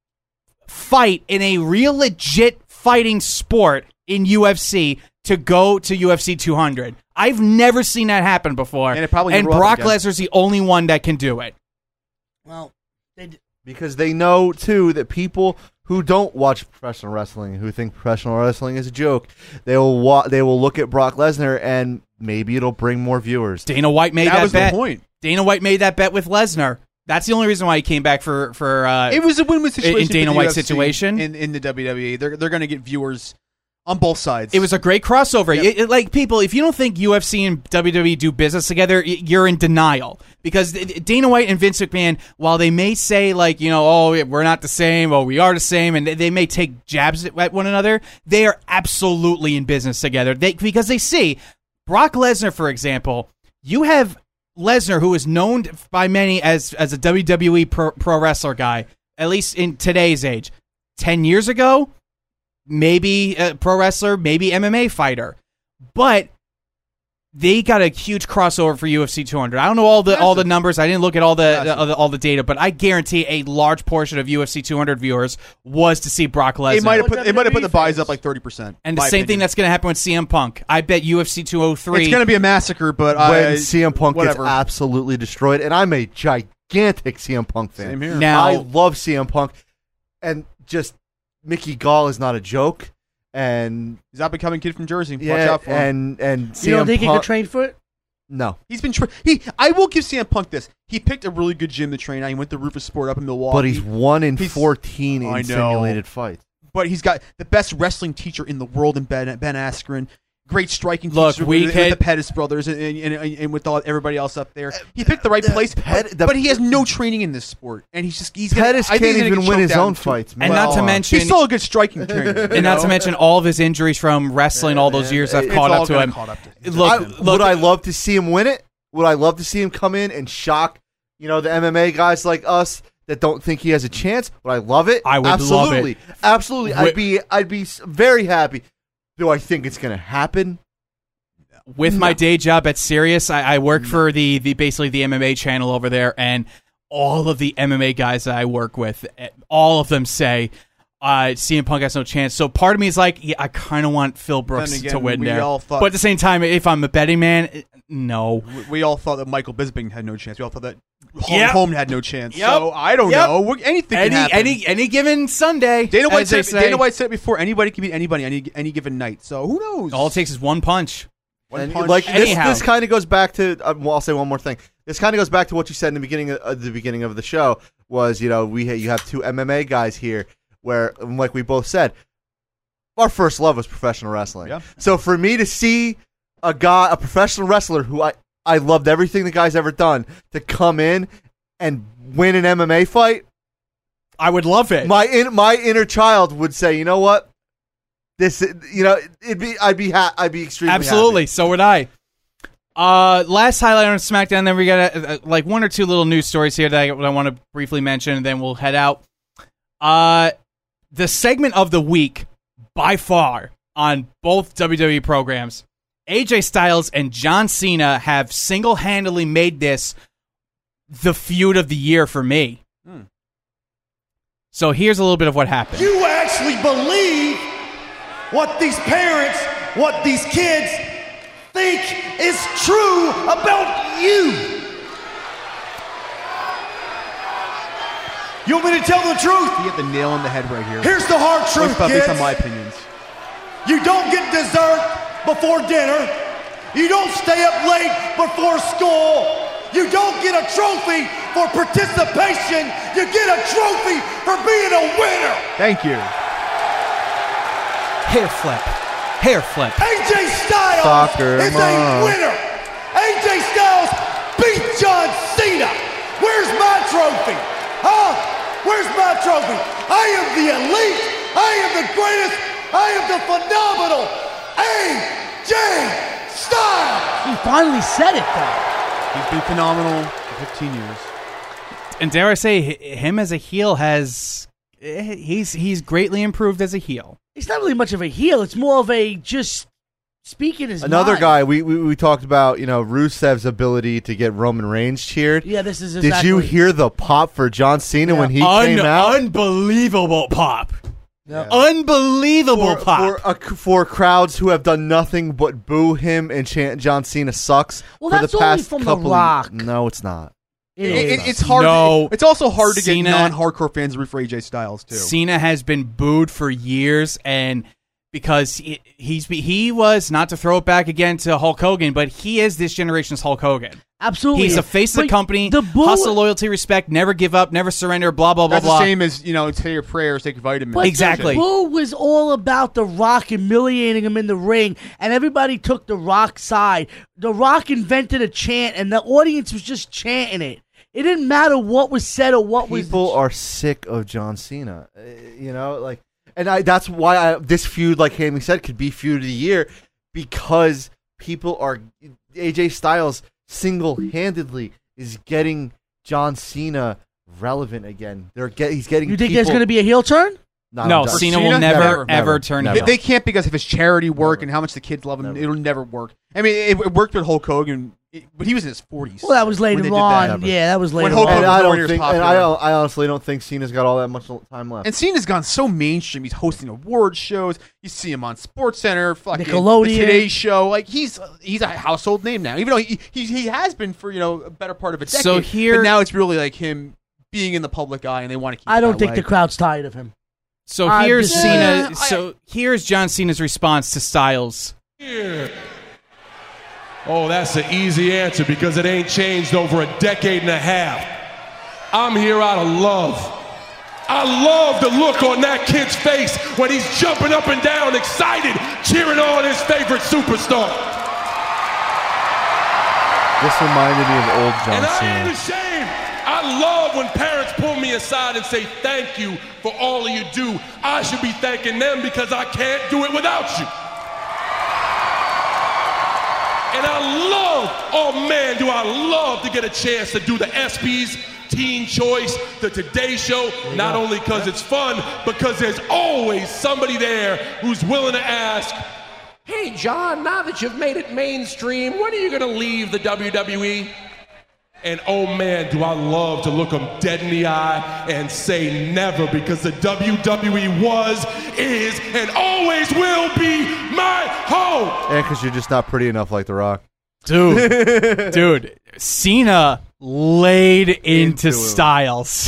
fight in a real legit fighting sport in U F C to go to U F C two hundred. I've never seen that happen before. And it probably and never will Brock happen again. Lesnar's the only one that can do it. Well, they, d- Because they know, too, that people who don't watch professional wrestling, who think professional wrestling is a joke, they will wa- they will look at Brock Lesnar and maybe it'll bring more viewers. Dana White made That that, was the bet. point. Dana White made that bet with Lesnar. That's the only reason why he came back for for. Uh, It was a win-win situation in Dana for the White's U F C situation. in, in the W W E. They're they're going to get viewers on both sides. It was a great crossover. Yep. It- it- like, people, if you don't think U F C and W W E do business together, y- you're in denial. Because Dana White and Vince McMahon, while they may say, like, you know, oh, we're not the same, oh, we are the same, and they- they may take jabs at one another, they are absolutely in business together. They Because they see, Brock Lesnar, for example, you have Lesnar, who is known by many as, as a W W E pro, pro wrestler guy, at least in today's age. Ten years ago, maybe a pro wrestler, maybe M M A fighter, but they got a huge crossover for U F C two hundred. I don't know all the all the numbers. I didn't look at all the, the, all the all the data, but I guarantee a large portion of U F C two hundred viewers was to see Brock Lesnar. It might have put it might have put the buys up like thirty percent. And the same thing that's going to happen with C M Punk. I bet U F C two oh three. It's going to be a massacre, but when I, C M Punk whatever. gets absolutely destroyed, and I'm a gigantic C M Punk fan. Same here. Now- I love C M Punk, and just Mickey Gall is not a joke, and He's up and coming kid from Jersey. Watch yeah, out for him. and and C You M don't think he Punk, could train for it? No, He's been tra- he. I will give C M Punk this. He picked a really good gym to train at. He went to Rufus Sport up in Milwaukee. but he's one in He's- fourteen I in know. simulated fights. But he's got the best wrestling teacher in the world in Ben Ben Askren. Great striking Look, teacher we with, could- with the Pettis brothers and, and, and, and with all, everybody else up there. He picked the right the place, Pet- but, the- but he has no training in this sport, and he's just he's gonna, Pettis I think can't he's gonna even get win choked his out own in two- fights, man. And not to Well, mention, He's still a good striking trainer. and not to mention all of his injuries from wrestling all those years have it's caught all up to gonna him. caught up to him. Look, I, look, would I love to see him win it? Would I love to see him come in and shock, you know, the M M A guys like us that don't think he has a chance? Would I love it? I would love absolutely, it. absolutely. Wi- I'd be, I'd be s- very happy. Do I think it's going to happen? With my day job at Sirius, I, I work for the, the basically the M M A channel over there, and all of the M M A guys that I work with, eh, all of them say uh, C M Punk has no chance. So part of me is like, yeah, I kind of want Phil Brooks Then again, to win we there. all thought- But at the same time, if I'm a betting man, eh, no. We, we all thought that Michael Bisping had no chance. We all thought that Holm, Yep. Holm had no chance. Yep. So I don't Yep. know. We're, anything Any can happen. any any given Sunday, Dana White as they said. say. Dana White said it before. Anybody can beat anybody any any given night. So who knows? All it takes is one punch. One And punch. like this, Anyhow. this kind of goes back to. Uh, well, I'll say one more thing. This kind of goes back to what you said in the beginning of uh, the beginning of the show. Was you know we ha- you have two M M A guys here where, like we both said, our first love was professional wrestling. Yeah. So for me to see a guy, a professional wrestler who I I loved everything the guy's ever done, to come in and win an M M A fight, I would love it. my in, my inner child would say, you know what, this, you know, it'd be I'd be ha- I'd be extremely Absolutely. happy. So would I. Uh, last highlight on SmackDown. Then we got uh, like one or two little news stories here that I, I want to briefly mention, and then we'll head out. Uh, the segment of the week, by far, on both W W E programs, A J Styles and John Cena have single-handedly made this the feud of the year for me. Hmm. So here's a little bit of what happened. You actually believe what these parents, what these kids think is true about you. You want me to tell the truth? He hit the nail on the head right here. Here's the hard truth, Based on- based kids. on my opinions. You don't get dessert before dinner. You don't stay up late before school. You don't get a trophy for participation. You get a trophy for being a winner. Thank you. Hair flip. Hair flip. A J Styles Soccer is mom. a winner. A J Styles beat John Cena. Where's my trophy? Huh? Where's my trophy? I am the elite. I am the greatest. I am the phenomenal A J Styles. He finally said it, though. He's been phenomenal for fifteen years. And dare I say, h- him as a heel has eh, he's he's greatly improved as a heel. He's not really much of a heel. It's more of a just speaking his Another mind. guy we, we we talked about, you know, Rusev's ability to get Roman Reigns cheered. Yeah, this is Did exactly. you hear the pop for John Cena Yeah. when he Un- came out? Unbelievable pop. Yeah. Unbelievable for, pop. for, a, for crowds who have done nothing but boo him and chant John Cena sucks Well, for that's the only past from The couple. Rock. No, it's not. It It- is. it- it's hard. No. To, it's also hard to Cena- get non-hardcore fans to root for A J Styles too. Cena has been booed for years, and because he, he's he was, not to throw it back again to Hulk Hogan, but he is this generation's Hulk Hogan. Absolutely. He's the face of the But company. the bull- hustle, loyalty, respect, never give up, never surrender, blah, blah, blah, That's blah. the same as, you know, say your prayers, take your vitamins. But Exactly. the Bull was all about The Rock humiliating him in the ring, and everybody took The Rock's side. The Rock invented a chant, and the audience was just chanting it. It didn't matter what was said or what was. People are sick of John Cena. Uh, you know, like, and I, that's why I, this feud, like Hammy said, could be feud of the year, because people are A J Styles single-handedly is getting John Cena relevant again. They're get he's getting. You think people, there's going to be a heel turn? No, No, no, Cena Cena? will never, Never, ever never, turn never. heel. They, they can't because of his charity work Never. and how much the kids love him. Never. It'll never work. I mean, it, it worked with Hulk Hogan, it- but he was in his forties. Well, that was when they later did on. that. Never. Yeah, that was When later Hulk on. And Hogan I was don't nowhere think, near and popular. I, I honestly don't think Cena's got all that much time left. And Cena's gone so mainstream. He's hosting award shows. You see him on SportsCenter, fucking Nickelodeon. the Today Show. Like he's he's a household name now. Even though he he, he has been for you know a better part of a decade. So here- but now it's really like him being in the public eye, and they want to keep. I it don't that think way. the crowd's tired of him. So I'm here's just- Cena. Yeah, I- so here's John Cena's response to Styles. Here. Oh, that's an easy answer because it ain't changed over a decade and a half. I'm here out of love. I love the look on that kid's face when he's jumping up and down, excited, cheering on his favorite superstar. This reminded me of old John And I ain't Cena. ashamed. I love when parents pull me aside and say thank you for all you do. I should be thanking them because I can't do it without you. And I love, oh man, do I love to get a chance to do the ESPYs, Teen Choice, the Today Show, not only because it's fun, because there's always somebody there who's willing to ask, hey John, now that you've made it mainstream, when are you gonna leave the W W E? And oh man, do I love to look them dead in the eye and say never, because the W W E was, is, and always will be my home. And because you're just not pretty enough like The Rock. Dude, dude, Cena laid into, Into him. Styles.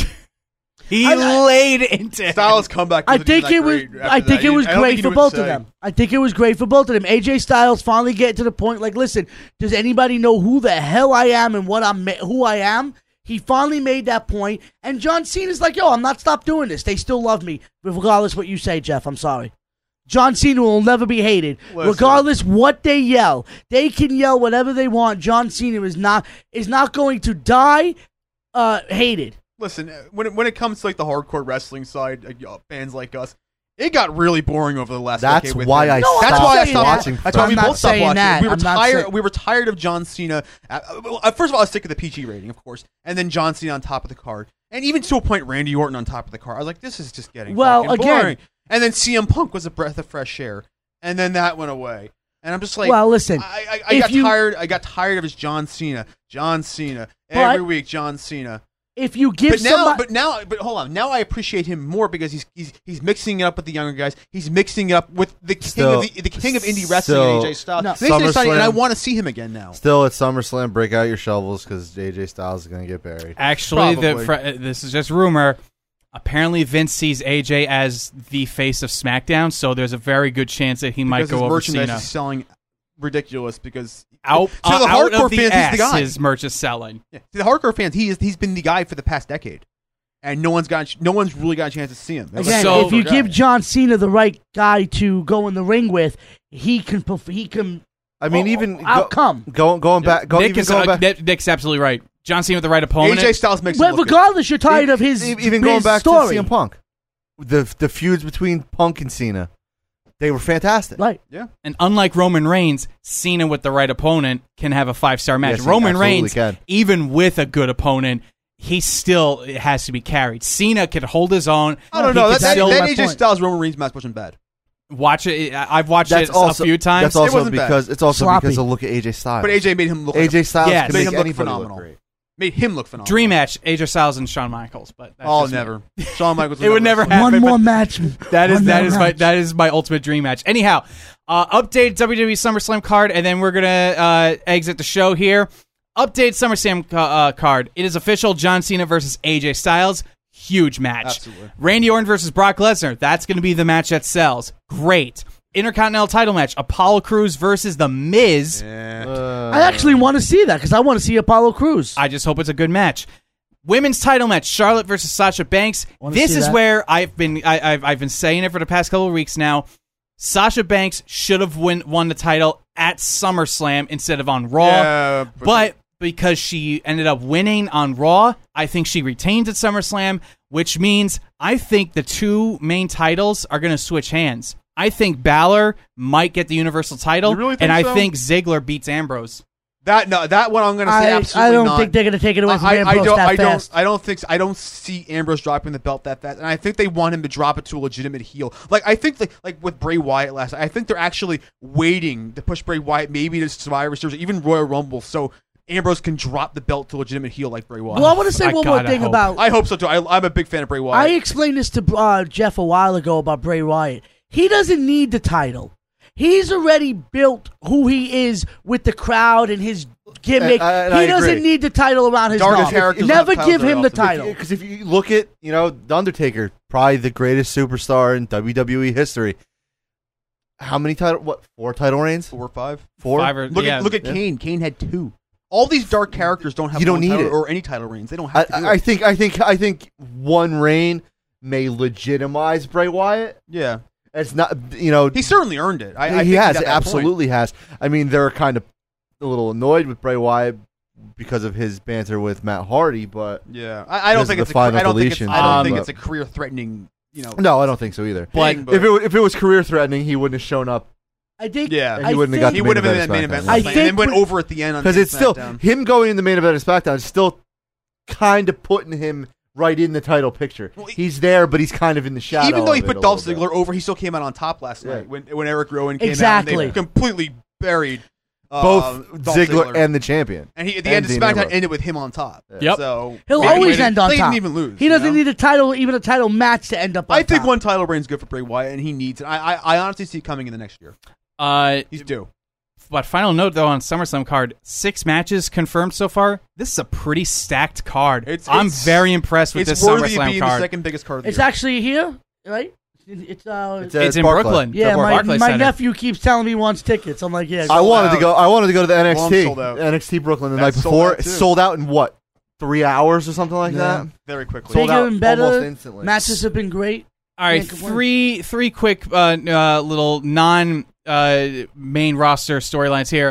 He I- I- laid into him. Styles' comeback. I wasn't think that it was. great I after think that. it was I don't think great he for knew what both to of say. them. I think it was great for both of them. A J Styles finally getting to the point. Like, listen, does anybody know who the hell I am and what I'm, who I am? He finally made that point, and John Cena's like, "Yo, I'm not stop doing this. They still love me, regardless what you say, Jeff. I'm sorry." John Cena will never be hated, Listen. regardless what they yell. They can yell whatever they want. John Cena is not is not going to die uh, hated. Listen, uh, when it, when it comes to like the hardcore wrestling side, uh, uh, fans like us, it got really boring over the last That's decade. With why him. I No, I'm That's not why I saying stopped that. watching. That's why I'm we not both stopped saying watching. that. We were I'm not tired. say- we were tired of John Cena. Uh, uh, first of all, I was sick of the P G rating, of course, and then John Cena on top of the card, and even to a point, Randy Orton on top of the card. I was like, this is just getting Well, fucking again- boring. And then C M Punk was a breath of fresh air, and then that went away. And I'm just like, Well, listen, I, I, I if got you- tired. I got tired of his John Cena. John Cena But- every week. John Cena. If you give But now, somebody, but now, but hold on. Now I appreciate him more because he's he's he's mixing it up with the younger guys. He's mixing it up with the king Still- of the, the king of indie wrestling, still- A J Styles. No. Makes it exciting, and I SummerSlam- want to see him again now. Still at SummerSlam, break out your shovels because A J Styles is going to get buried. Actually, the, Probably. fr- this is just rumor. Apparently, Vince sees A J as the face of SmackDown, so there's a very good chance that he might Because go his over merchandise Cena. is selling ridiculous. Because Out, to uh, the out hardcore of the fans, ass, he's the guy. his merch is selling. Yeah. To the hardcore fans, he is he's been the guy for the past decade, and no one's got no one's really got a chance to see him. again, So- if you guy. give John Cena the right guy to go in the ring with, he can perf- he can. I mean, oh, even outcome. Go, going going back, go, Nick even is going uh, back, Nick- Nick's absolutely right. John Cena with the right opponent. A J Styles makes Well, him look good. regardless, you're tired of his e- even going his back story. to C M Punk, the the feuds between Punk and Cena, they were fantastic. Right. And unlike Roman Reigns, Cena with the right opponent can have a five star match. Yes, he Roman absolutely Reigns, can. even with a good opponent, he still has to be carried. Cena could hold his own. I don't He know. could That, that, still that my A J point. Styles Roman Reigns match wasn't bad. watch it. I- I've watched That's it also a few times. That's also wasn't bad. because it's also Sloppy. because of look at A J Styles. But A J made him look. A J like Styles Yes. can Made make him look anybody phenomenal. look great. made him look phenomenal. Dream match: A J Styles and Shawn Michaels. But that's Oh, just me. never. Shawn Michaels. It would never wrestle. happen. One more but match. That is One that more is my match. that is my ultimate dream match. Anyhow, uh, update W W E SummerSlam card, and then we're gonna uh, exit the show here. Update SummerSlam uh, card. It is official. John Cena versus A J Styles. Huge match. Absolutely. Randy Orton versus Brock Lesnar. That's going to be the match that sells. Great. Intercontinental title match: Apollo Crews versus The Miz. Yeah. I actually want to see that because I want to see Apollo Crews. I just hope it's a good match. Women's title match: Charlotte versus Sasha Banks. Wanna This see is that? where I've been. I, I've I've been saying it for the past couple of weeks now. Sasha Banks should have win, won the title at SummerSlam instead of on Raw, Yeah, but, but- because she ended up winning on Raw, I think she retains at SummerSlam, which means I think the two main titles are going to switch hands. I think Balor might get the Universal title, You really think and I so? think Ziggler beats Ambrose. That no, that one I'm going to say I, absolutely I don't not. think they're going to take it away from I, I Ambrose don't. that I fast. don't. I don't think. So. I don't see Ambrose dropping the belt that fast, and I think they want him to drop it to a legitimate heel. Like I think, like, like with Bray Wyatt last, I think they're actually waiting to push Bray Wyatt maybe to Survivor Series, even Royal Rumble, so Ambrose can drop the belt to a legitimate heel like Bray Wyatt. Well, I want to say I one more gotta thing hope. about. I hope so too. I, I'm a big fan of Bray Wyatt. I explained this to uh, Jeff a while ago about Bray Wyatt. He doesn't need the title. He's already built who he is with the crowd and his gimmick. And- and he I doesn't agree. need the title around his Dark neck. characters Never have give titles him the very often. title. Because if you look at, you know, The Undertaker, probably the greatest superstar in W W E history. How many title? What four title reigns? four or five. Four. Five or- Look yeah. at look at Yeah. Kane. Kane had two. All these dark characters don't have You don't one need title it. or any title reigns. They don't I, have to. Do I it. think. I think. I think one reign may legitimize Bray Wyatt. Yeah, It's not. You know, he certainly earned it. I, I he think he's has at that absolutely has. I mean, they're kind of a little annoyed with Bray Wyatt because of his banter with Matt Hardy, but Point. Yeah, I, I don't Because think of it's. the A, career- final I don't think it's. deletion I don't thing, think but- it's a career threatening. You know. no, I don't think so either. But- thing, but If it if it was career threatening, he wouldn't have shown up I think. Yeah. and I he wouldn't have got think- the he main would have been in event the main of event SmackDown. last I night, and think then went when- over at the end on Because it's still SmackDown. him going in the main event of SmackDown is still kind of putting him right in the title picture. Well, he- He's there, but he's kind of in the shadow. Even though he of it put a Dolph little bit. Ziggler over, he still came out on top last Yeah. night when when Eric Rowan came out. Exactly. And they completely buried uh, both Dolph Ziggler, and the champion. and he at the and end of Dean SmackDown Ambrose. ended with him on top. Yep. So He'll maybe always they end on didn't top. even lose. He you doesn't know? need a title, even a title match to end up on I think top. one title reign's good for Bray Wyatt, and he needs it. I, I, I honestly see it coming in the next year. Uh, He's due. But final note, though, on SummerSlam card, six matches confirmed so far. This is a pretty stacked card. It's- I'm it's- very impressed with It's this worthy of SummerSlam being the card. second biggest card of the It's year. actually here, right? It's uh. It's, It's uh, in Barclay. Brooklyn. yeah, the my, Barclays my Center. nephew keeps telling me he wants tickets. I'm like, yeah. I Sold wanted to out. go. I wanted to go to the N X Long T, sold out. N X T Brooklyn the That's night sold before. out, It too. sold out in what, three hours or something like Yeah. that. Very quickly. Sold Bigger out and better. almost instantly. Matches have been great. All right, Can't complain. three three quick uh, uh, little non uh, main roster storylines here.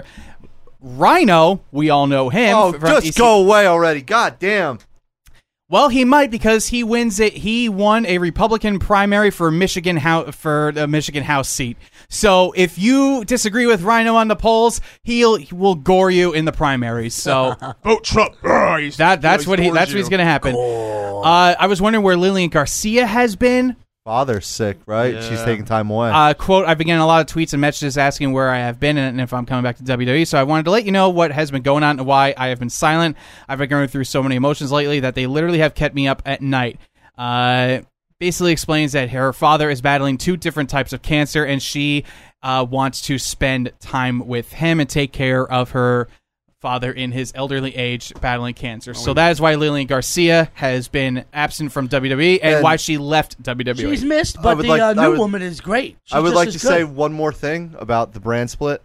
Rhino, we all know him. Oh, from just E C go away already! God damn. Well, he might because he wins it. He won a Republican primary for Michigan House for the Michigan House seat. So if you disagree with Rhino on the polls, he'll he will gore you in the primaries. So Vote Trump. Ugh, he's- that that's he's what he towards that's you. what's going to happen. Uh, I was wondering where Lillian Garcia has been. Father's sick, right? Yeah. She's taking time away. Uh, quote, I've been getting a lot of tweets and messages asking where I have been and if I'm coming back to W W E, so I wanted to let you know what has been going on and why I have been silent. I've been going through so many emotions lately that they literally have kept me up at night. Uh, basically explains that her father is battling two different types of cancer, and she uh, wants to spend time with him and take care of her father in his elderly age battling cancer. So that is why Lillian Garcia has been absent from W W E and, And why she left W W E. She's missed, I but would the like- uh, I new would- woman is great. She's I would just like as to good. say one more thing about the brand split.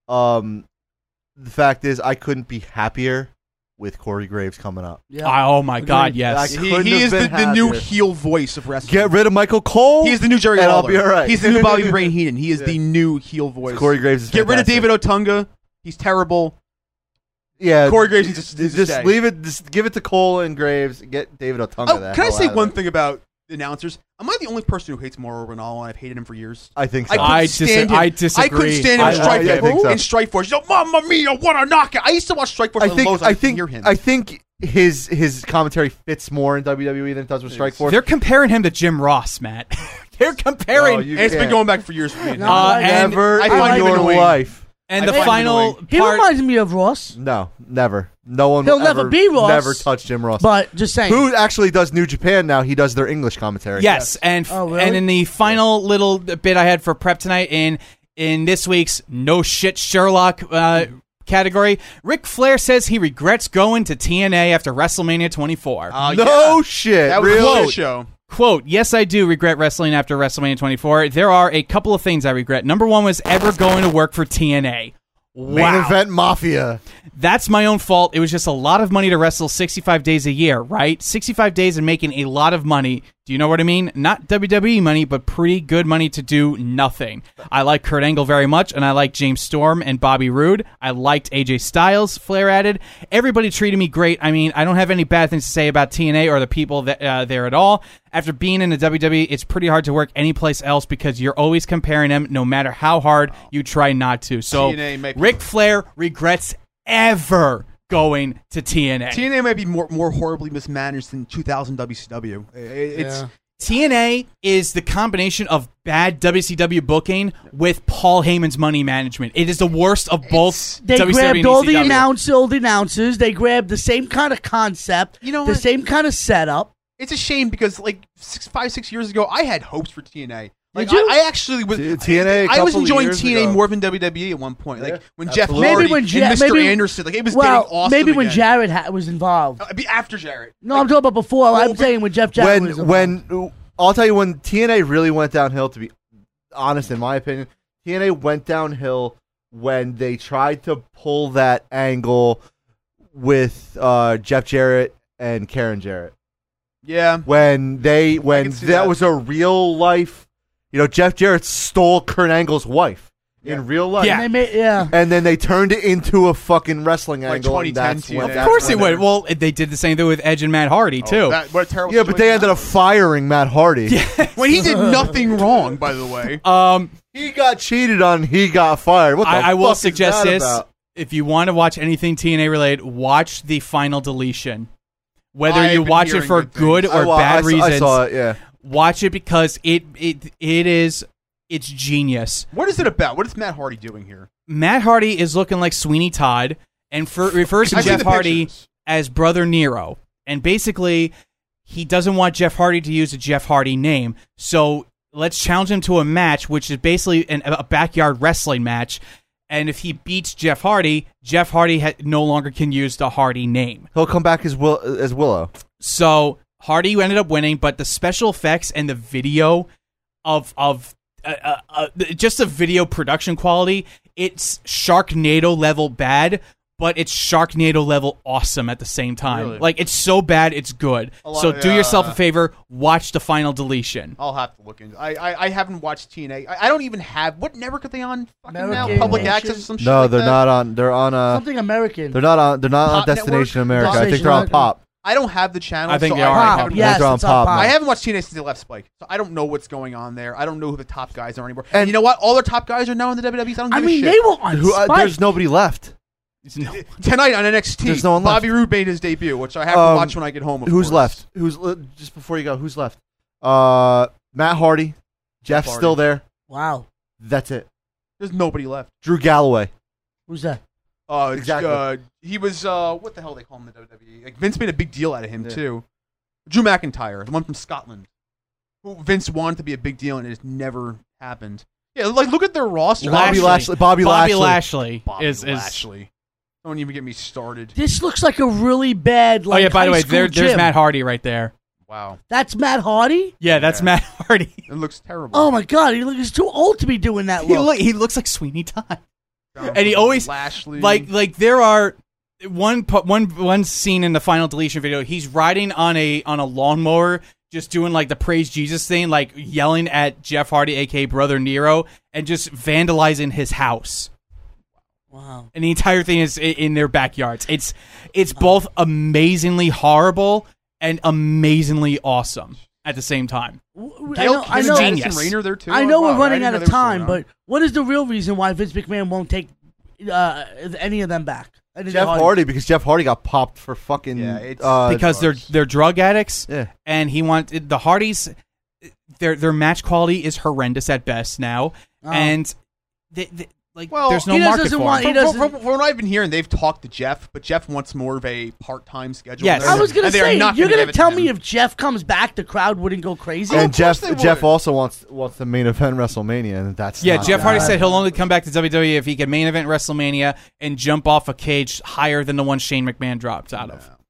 Um, the fact is, I couldn't be happier with Corey Graves coming up. Yeah. Oh my God! Agreed. Yes, I He, couldn't he have is the, been the new happier. heel voice of wrestling. Get rid of Michael Cole. He's the new Jerry and Lawler. I'll be all right. He's the new Bobby Brain Heenan. He is the new heel voice. Corey Graves is Get rid of fantastic. David Otunga. He's terrible. Yeah, Corey Graves needs to, needs to just stay. leave it. Just give it to Cole and Graves. Get David Otunga. Oh, the can I hell say out of one it. thing about announcers? Am I the only person who hates Mauro Ranallo, and I've hated him for years? I think so. I couldn't I dis- stand him. I disagree. I couldn't stand him I- in I- Strike I think so. in Strike Force. You know, Mamma Mia, what a knockout! I used to watch Strike Force I on think. Lowe's. I I think. hear him. I think his his commentary fits more in W W E than it does with Strike Force. they're comparing him to Jim Ross, Matt. They're comparing. Oh, you and it's been can't. going back for years for me. No, Uh, and Never I in find him your annoying. life. and I the find him final annoying. He part. reminds me of Ross, No, never. No one. He'll will never ever, be Ross. Never touch Jim Ross. but just saying. Who actually does New Japan now? He does their English commentary. Yes, and Oh, really? and in the final little bit I had for prep tonight in in this week's No Shit Sherlock uh, category, Ric Flair says he regrets going to T N A after WrestleMania twenty-four. Uh, No yeah. shit. That was really? a shit show. Quote, yes, I do regret wrestling after WrestleMania twenty-four. There are a couple of things I regret. Number one was ever going to work for T N A. Main Wow. Event Mafia. That's my own fault. It was just a lot of money to wrestle sixty-five days a year, right? sixty-five days and making a lot of money. Do you know what I mean? Not W W E money, but pretty good money to do nothing. I like Kurt Angle very much, and I like James Storm and Bobby Roode. I liked A J Styles, Flair added. Everybody treated me great. I mean, I don't have any bad things to say about T N A or the people that, uh, there at all. After being in the W W E, it's pretty hard to work anyplace else because you're always comparing them no matter how hard you try not to. So T N A might be- Ric Flair regrets ever going to T N A. T N A might be more more horribly mismanaged than two thousand W C W. It's Yeah. T N A is the combination of bad W C W booking with Paul Heyman's money management. It is the worst of both They W C W grabbed all and the E C W. announce, all the announcers. They grabbed the same kind of concept, You know the what? same kind of setup. it's a shame because like six, five six years ago, I had hopes for T N A. Like Did you? I, I actually was. T- TNA a I was couple enjoying years T N A ago. more than W W E at one point. Like Yeah, when Jeff absolutely. Hardy Maybe when and Ja- Mister maybe- Anderson, like it was well, getting awesome. maybe when again. Jarrett ha- was involved. Uh, be after Jarrett. No, I'm talking about before. I'm but- saying when Jeff Jarrett When was involved. when I'll tell you when T N A really went downhill. To be honest, in my opinion, T N A went downhill when they tried to pull that angle with uh, Jeff Jarrett and Karen Jarrett. Yeah. When they when see that, that. was a real life, you know, Jeff Jarrett stole Kurt Angle's wife in real life. Yeah. And they made, yeah. And then they turned it into a fucking wrestling Like angle. And twenty ten that's T N A. when, Of that's course they when would. Well, they did the same thing with Edge and Matt Hardy, too. Oh, that, what a terrible. Yeah, but they ended up firing Matt Hardy. when he did nothing wrong. By the way, Um, He got cheated on. He got fired. What the I, I will fuck is suggest that this. about? If you want to watch anything T N A related, watch the final deletion. Whether I've you been watch it hearing for good good things. or I, wa- bad I, saw- reasons, I saw it. Yeah. watch it because it it it is it's genius. what is it about? What is Matt Hardy doing here? Matt Hardy is looking like Sweeney Todd and for, refers to I've seen Jeff the Hardy pictures. as Brother Nero. And basically, he doesn't want Jeff Hardy to use a Jeff Hardy name. So let's challenge him to a match, which is basically an, a backyard wrestling match. And if he beats Jeff Hardy, Jeff Hardy ha- no longer can use the Hardy name. He'll come back as Will as Willow. So Hardy ended up winning, but the special effects and the video of of uh, uh, uh, just the video production quality, it's Sharknado level bad, but it's Sharknado level awesome at the same time. Really? Like it's so bad, it's good. A lot- So do yeah. yourself a favor, watch the final deletion. I'll have to look into. I I, I haven't watched T N A. I, I don't even have. What network are they on? Fucking now, American public Nation? access or some shit. No, like they're that? not on. They're on. Uh, Something American. they're not on. They're not Pop on Destination Network? America. I think Destination they're on America. Pop. I don't have the channel. I think so they I are. Pop. haven't Yes, They're on it's on Pop Pop. now. I haven't watched T N A since they left Spike, so I don't know what's going on there. I don't know who the top guys are anymore. And, And- you know what? All their top guys are now in the W W E. So I don't I give a mean, shit. they were on Who, uh, Spike. there's nobody left. It's no- Tonight on N X T, There's no one Bobby left. Roode made his debut, which I have Um, to watch when I get home. Of Who's course. left? Who's li- just before you go? Who's left? Uh, Matt Hardy. Jeff's Hardy. still there. Wow. That's it. There's nobody left. Drew Galloway. Who's that? Uh, Exactly. Uh, he was uh, what the hell they call him in the W W E? Like Vince made a big deal out of him Yeah. too. Drew McIntyre, the one from Scotland, who Vince wanted to be a big deal, and it just never happened. Yeah, like look at their roster. Bobby Lashley. Bobby, Bobby Lashley. Lashley Bobby is is. Lashley. Don't even get me started. This looks like a really bad. Like, Oh yeah, by the high way, school there, there's gym. Matt Hardy right there. Wow, That's Matt Hardy. Yeah, that's Yeah. Matt Hardy. it looks terrible. Oh my God, he looks he's too old to be doing that He look. look he looks like Sweeney Todd. Down and he from always- Lashley. Like like there are one pu- one one scene in the final deletion video. He's riding on a on a lawnmower, just doing like the praise Jesus thing, like yelling at Jeff Hardy, aka Brother Nero, and just vandalizing his house. Wow. And the entire thing is i- in their backyards. It's it's both amazingly horrible and amazingly awesome at the same time. W- I Gail know. I Kim know. and Genius. Madison Rayner there too. I know Wow, we're running didn't out know of they were time, still around. but what is the real reason why Vince McMahon won't take uh, any of them back? Any of the Jeff Hardys? Hardy because Jeff Hardy got popped for fucking. Yeah, it's- uh, Because they're they're drug addicts. Yeah. And he wanted the Hardys. Their their match quality is horrendous at best now, Oh. and they, they, like Well, there's no he just market doesn't for want- them. he From, doesn't- from, from what I've been hearing, they've talked to Jeff, but Jeff wants more of a part-time schedule. Yes. And I was gonna and they are say, not you're gonna gonna give it to tell him. me if Jeff comes back, the crowd wouldn't go crazy. Oh, and of Jeff course they Jeff would. also wants wants the main event WrestleMania, and that's Yeah, not Jeff Hardy bad. said he'll only come back to W W E if he can main event WrestleMania and jump off a cage higher than the one Shane McMahon dropped out of.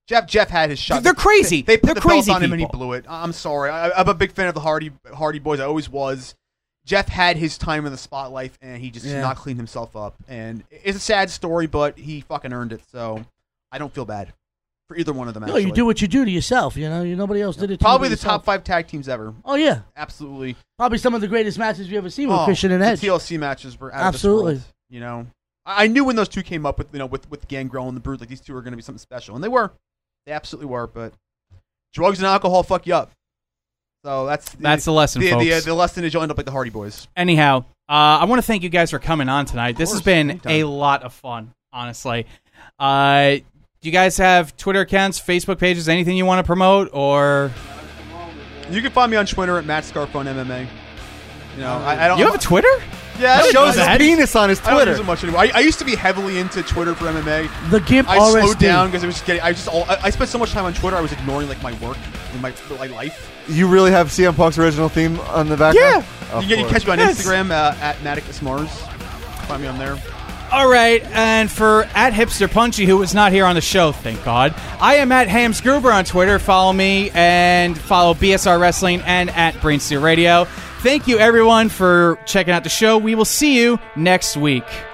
Jeff Jeff had his shot. They're crazy. They, they put They're the crazy belt on him and he people. blew it. I'm sorry. I, I'm a big fan of the Hardy Hardy Boys. I always was. Jeff had his time in the spotlight, and he just Yeah. did not clean himself up. And it's a sad story, but he fucking earned it. So I don't feel bad for either one of them. No, Actually, you do what you do to yourself. You know, you nobody else did it. to probably you the but yourself. top five tag teams ever. Oh yeah, Absolutely. probably some of the greatest matches we ever seen with Oh, Christian and the Edge. T L C matches were out Absolutely. Of this world, you know, I I knew when those two came up with you know with with Gangrel and the Brood, like these two were going to be something special, and they were. They absolutely were. But drugs and alcohol fuck you up. So that's the, That's the lesson, the, folks. The, the lesson is you'll end up like the Hardy Boys. Anyhow, uh, I want to thank you guys for coming on tonight. This has course, been anytime. a lot of fun, honestly. Uh, do you guys have Twitter accounts, Facebook pages, anything you want to promote, or You can find me on Twitter at Matt Scarfone M M A. You know, I, I don't. you have a Twitter? Yeah, I don't Shows use his that. penis on his I don't Twitter. use it much anymore. I, I used to be heavily into Twitter for M M A. The Gimp I R S D. slowed down because it was just getting. I just all. I, I spent so much time on Twitter. I was ignoring like my work and my like life. You really have C M Punk's original theme on the background? Yeah. You, get, you catch me on Yes. Instagram uh, at Maticus Mars. Find me on there. All right, and for at Hipster Punchy, who was not here on the show, thank God, I am at Hams Gruber on Twitter. Follow me and follow B S R Wrestling and at Brain Steel Radio. Thank you, everyone, for checking out the show. We will see you next week.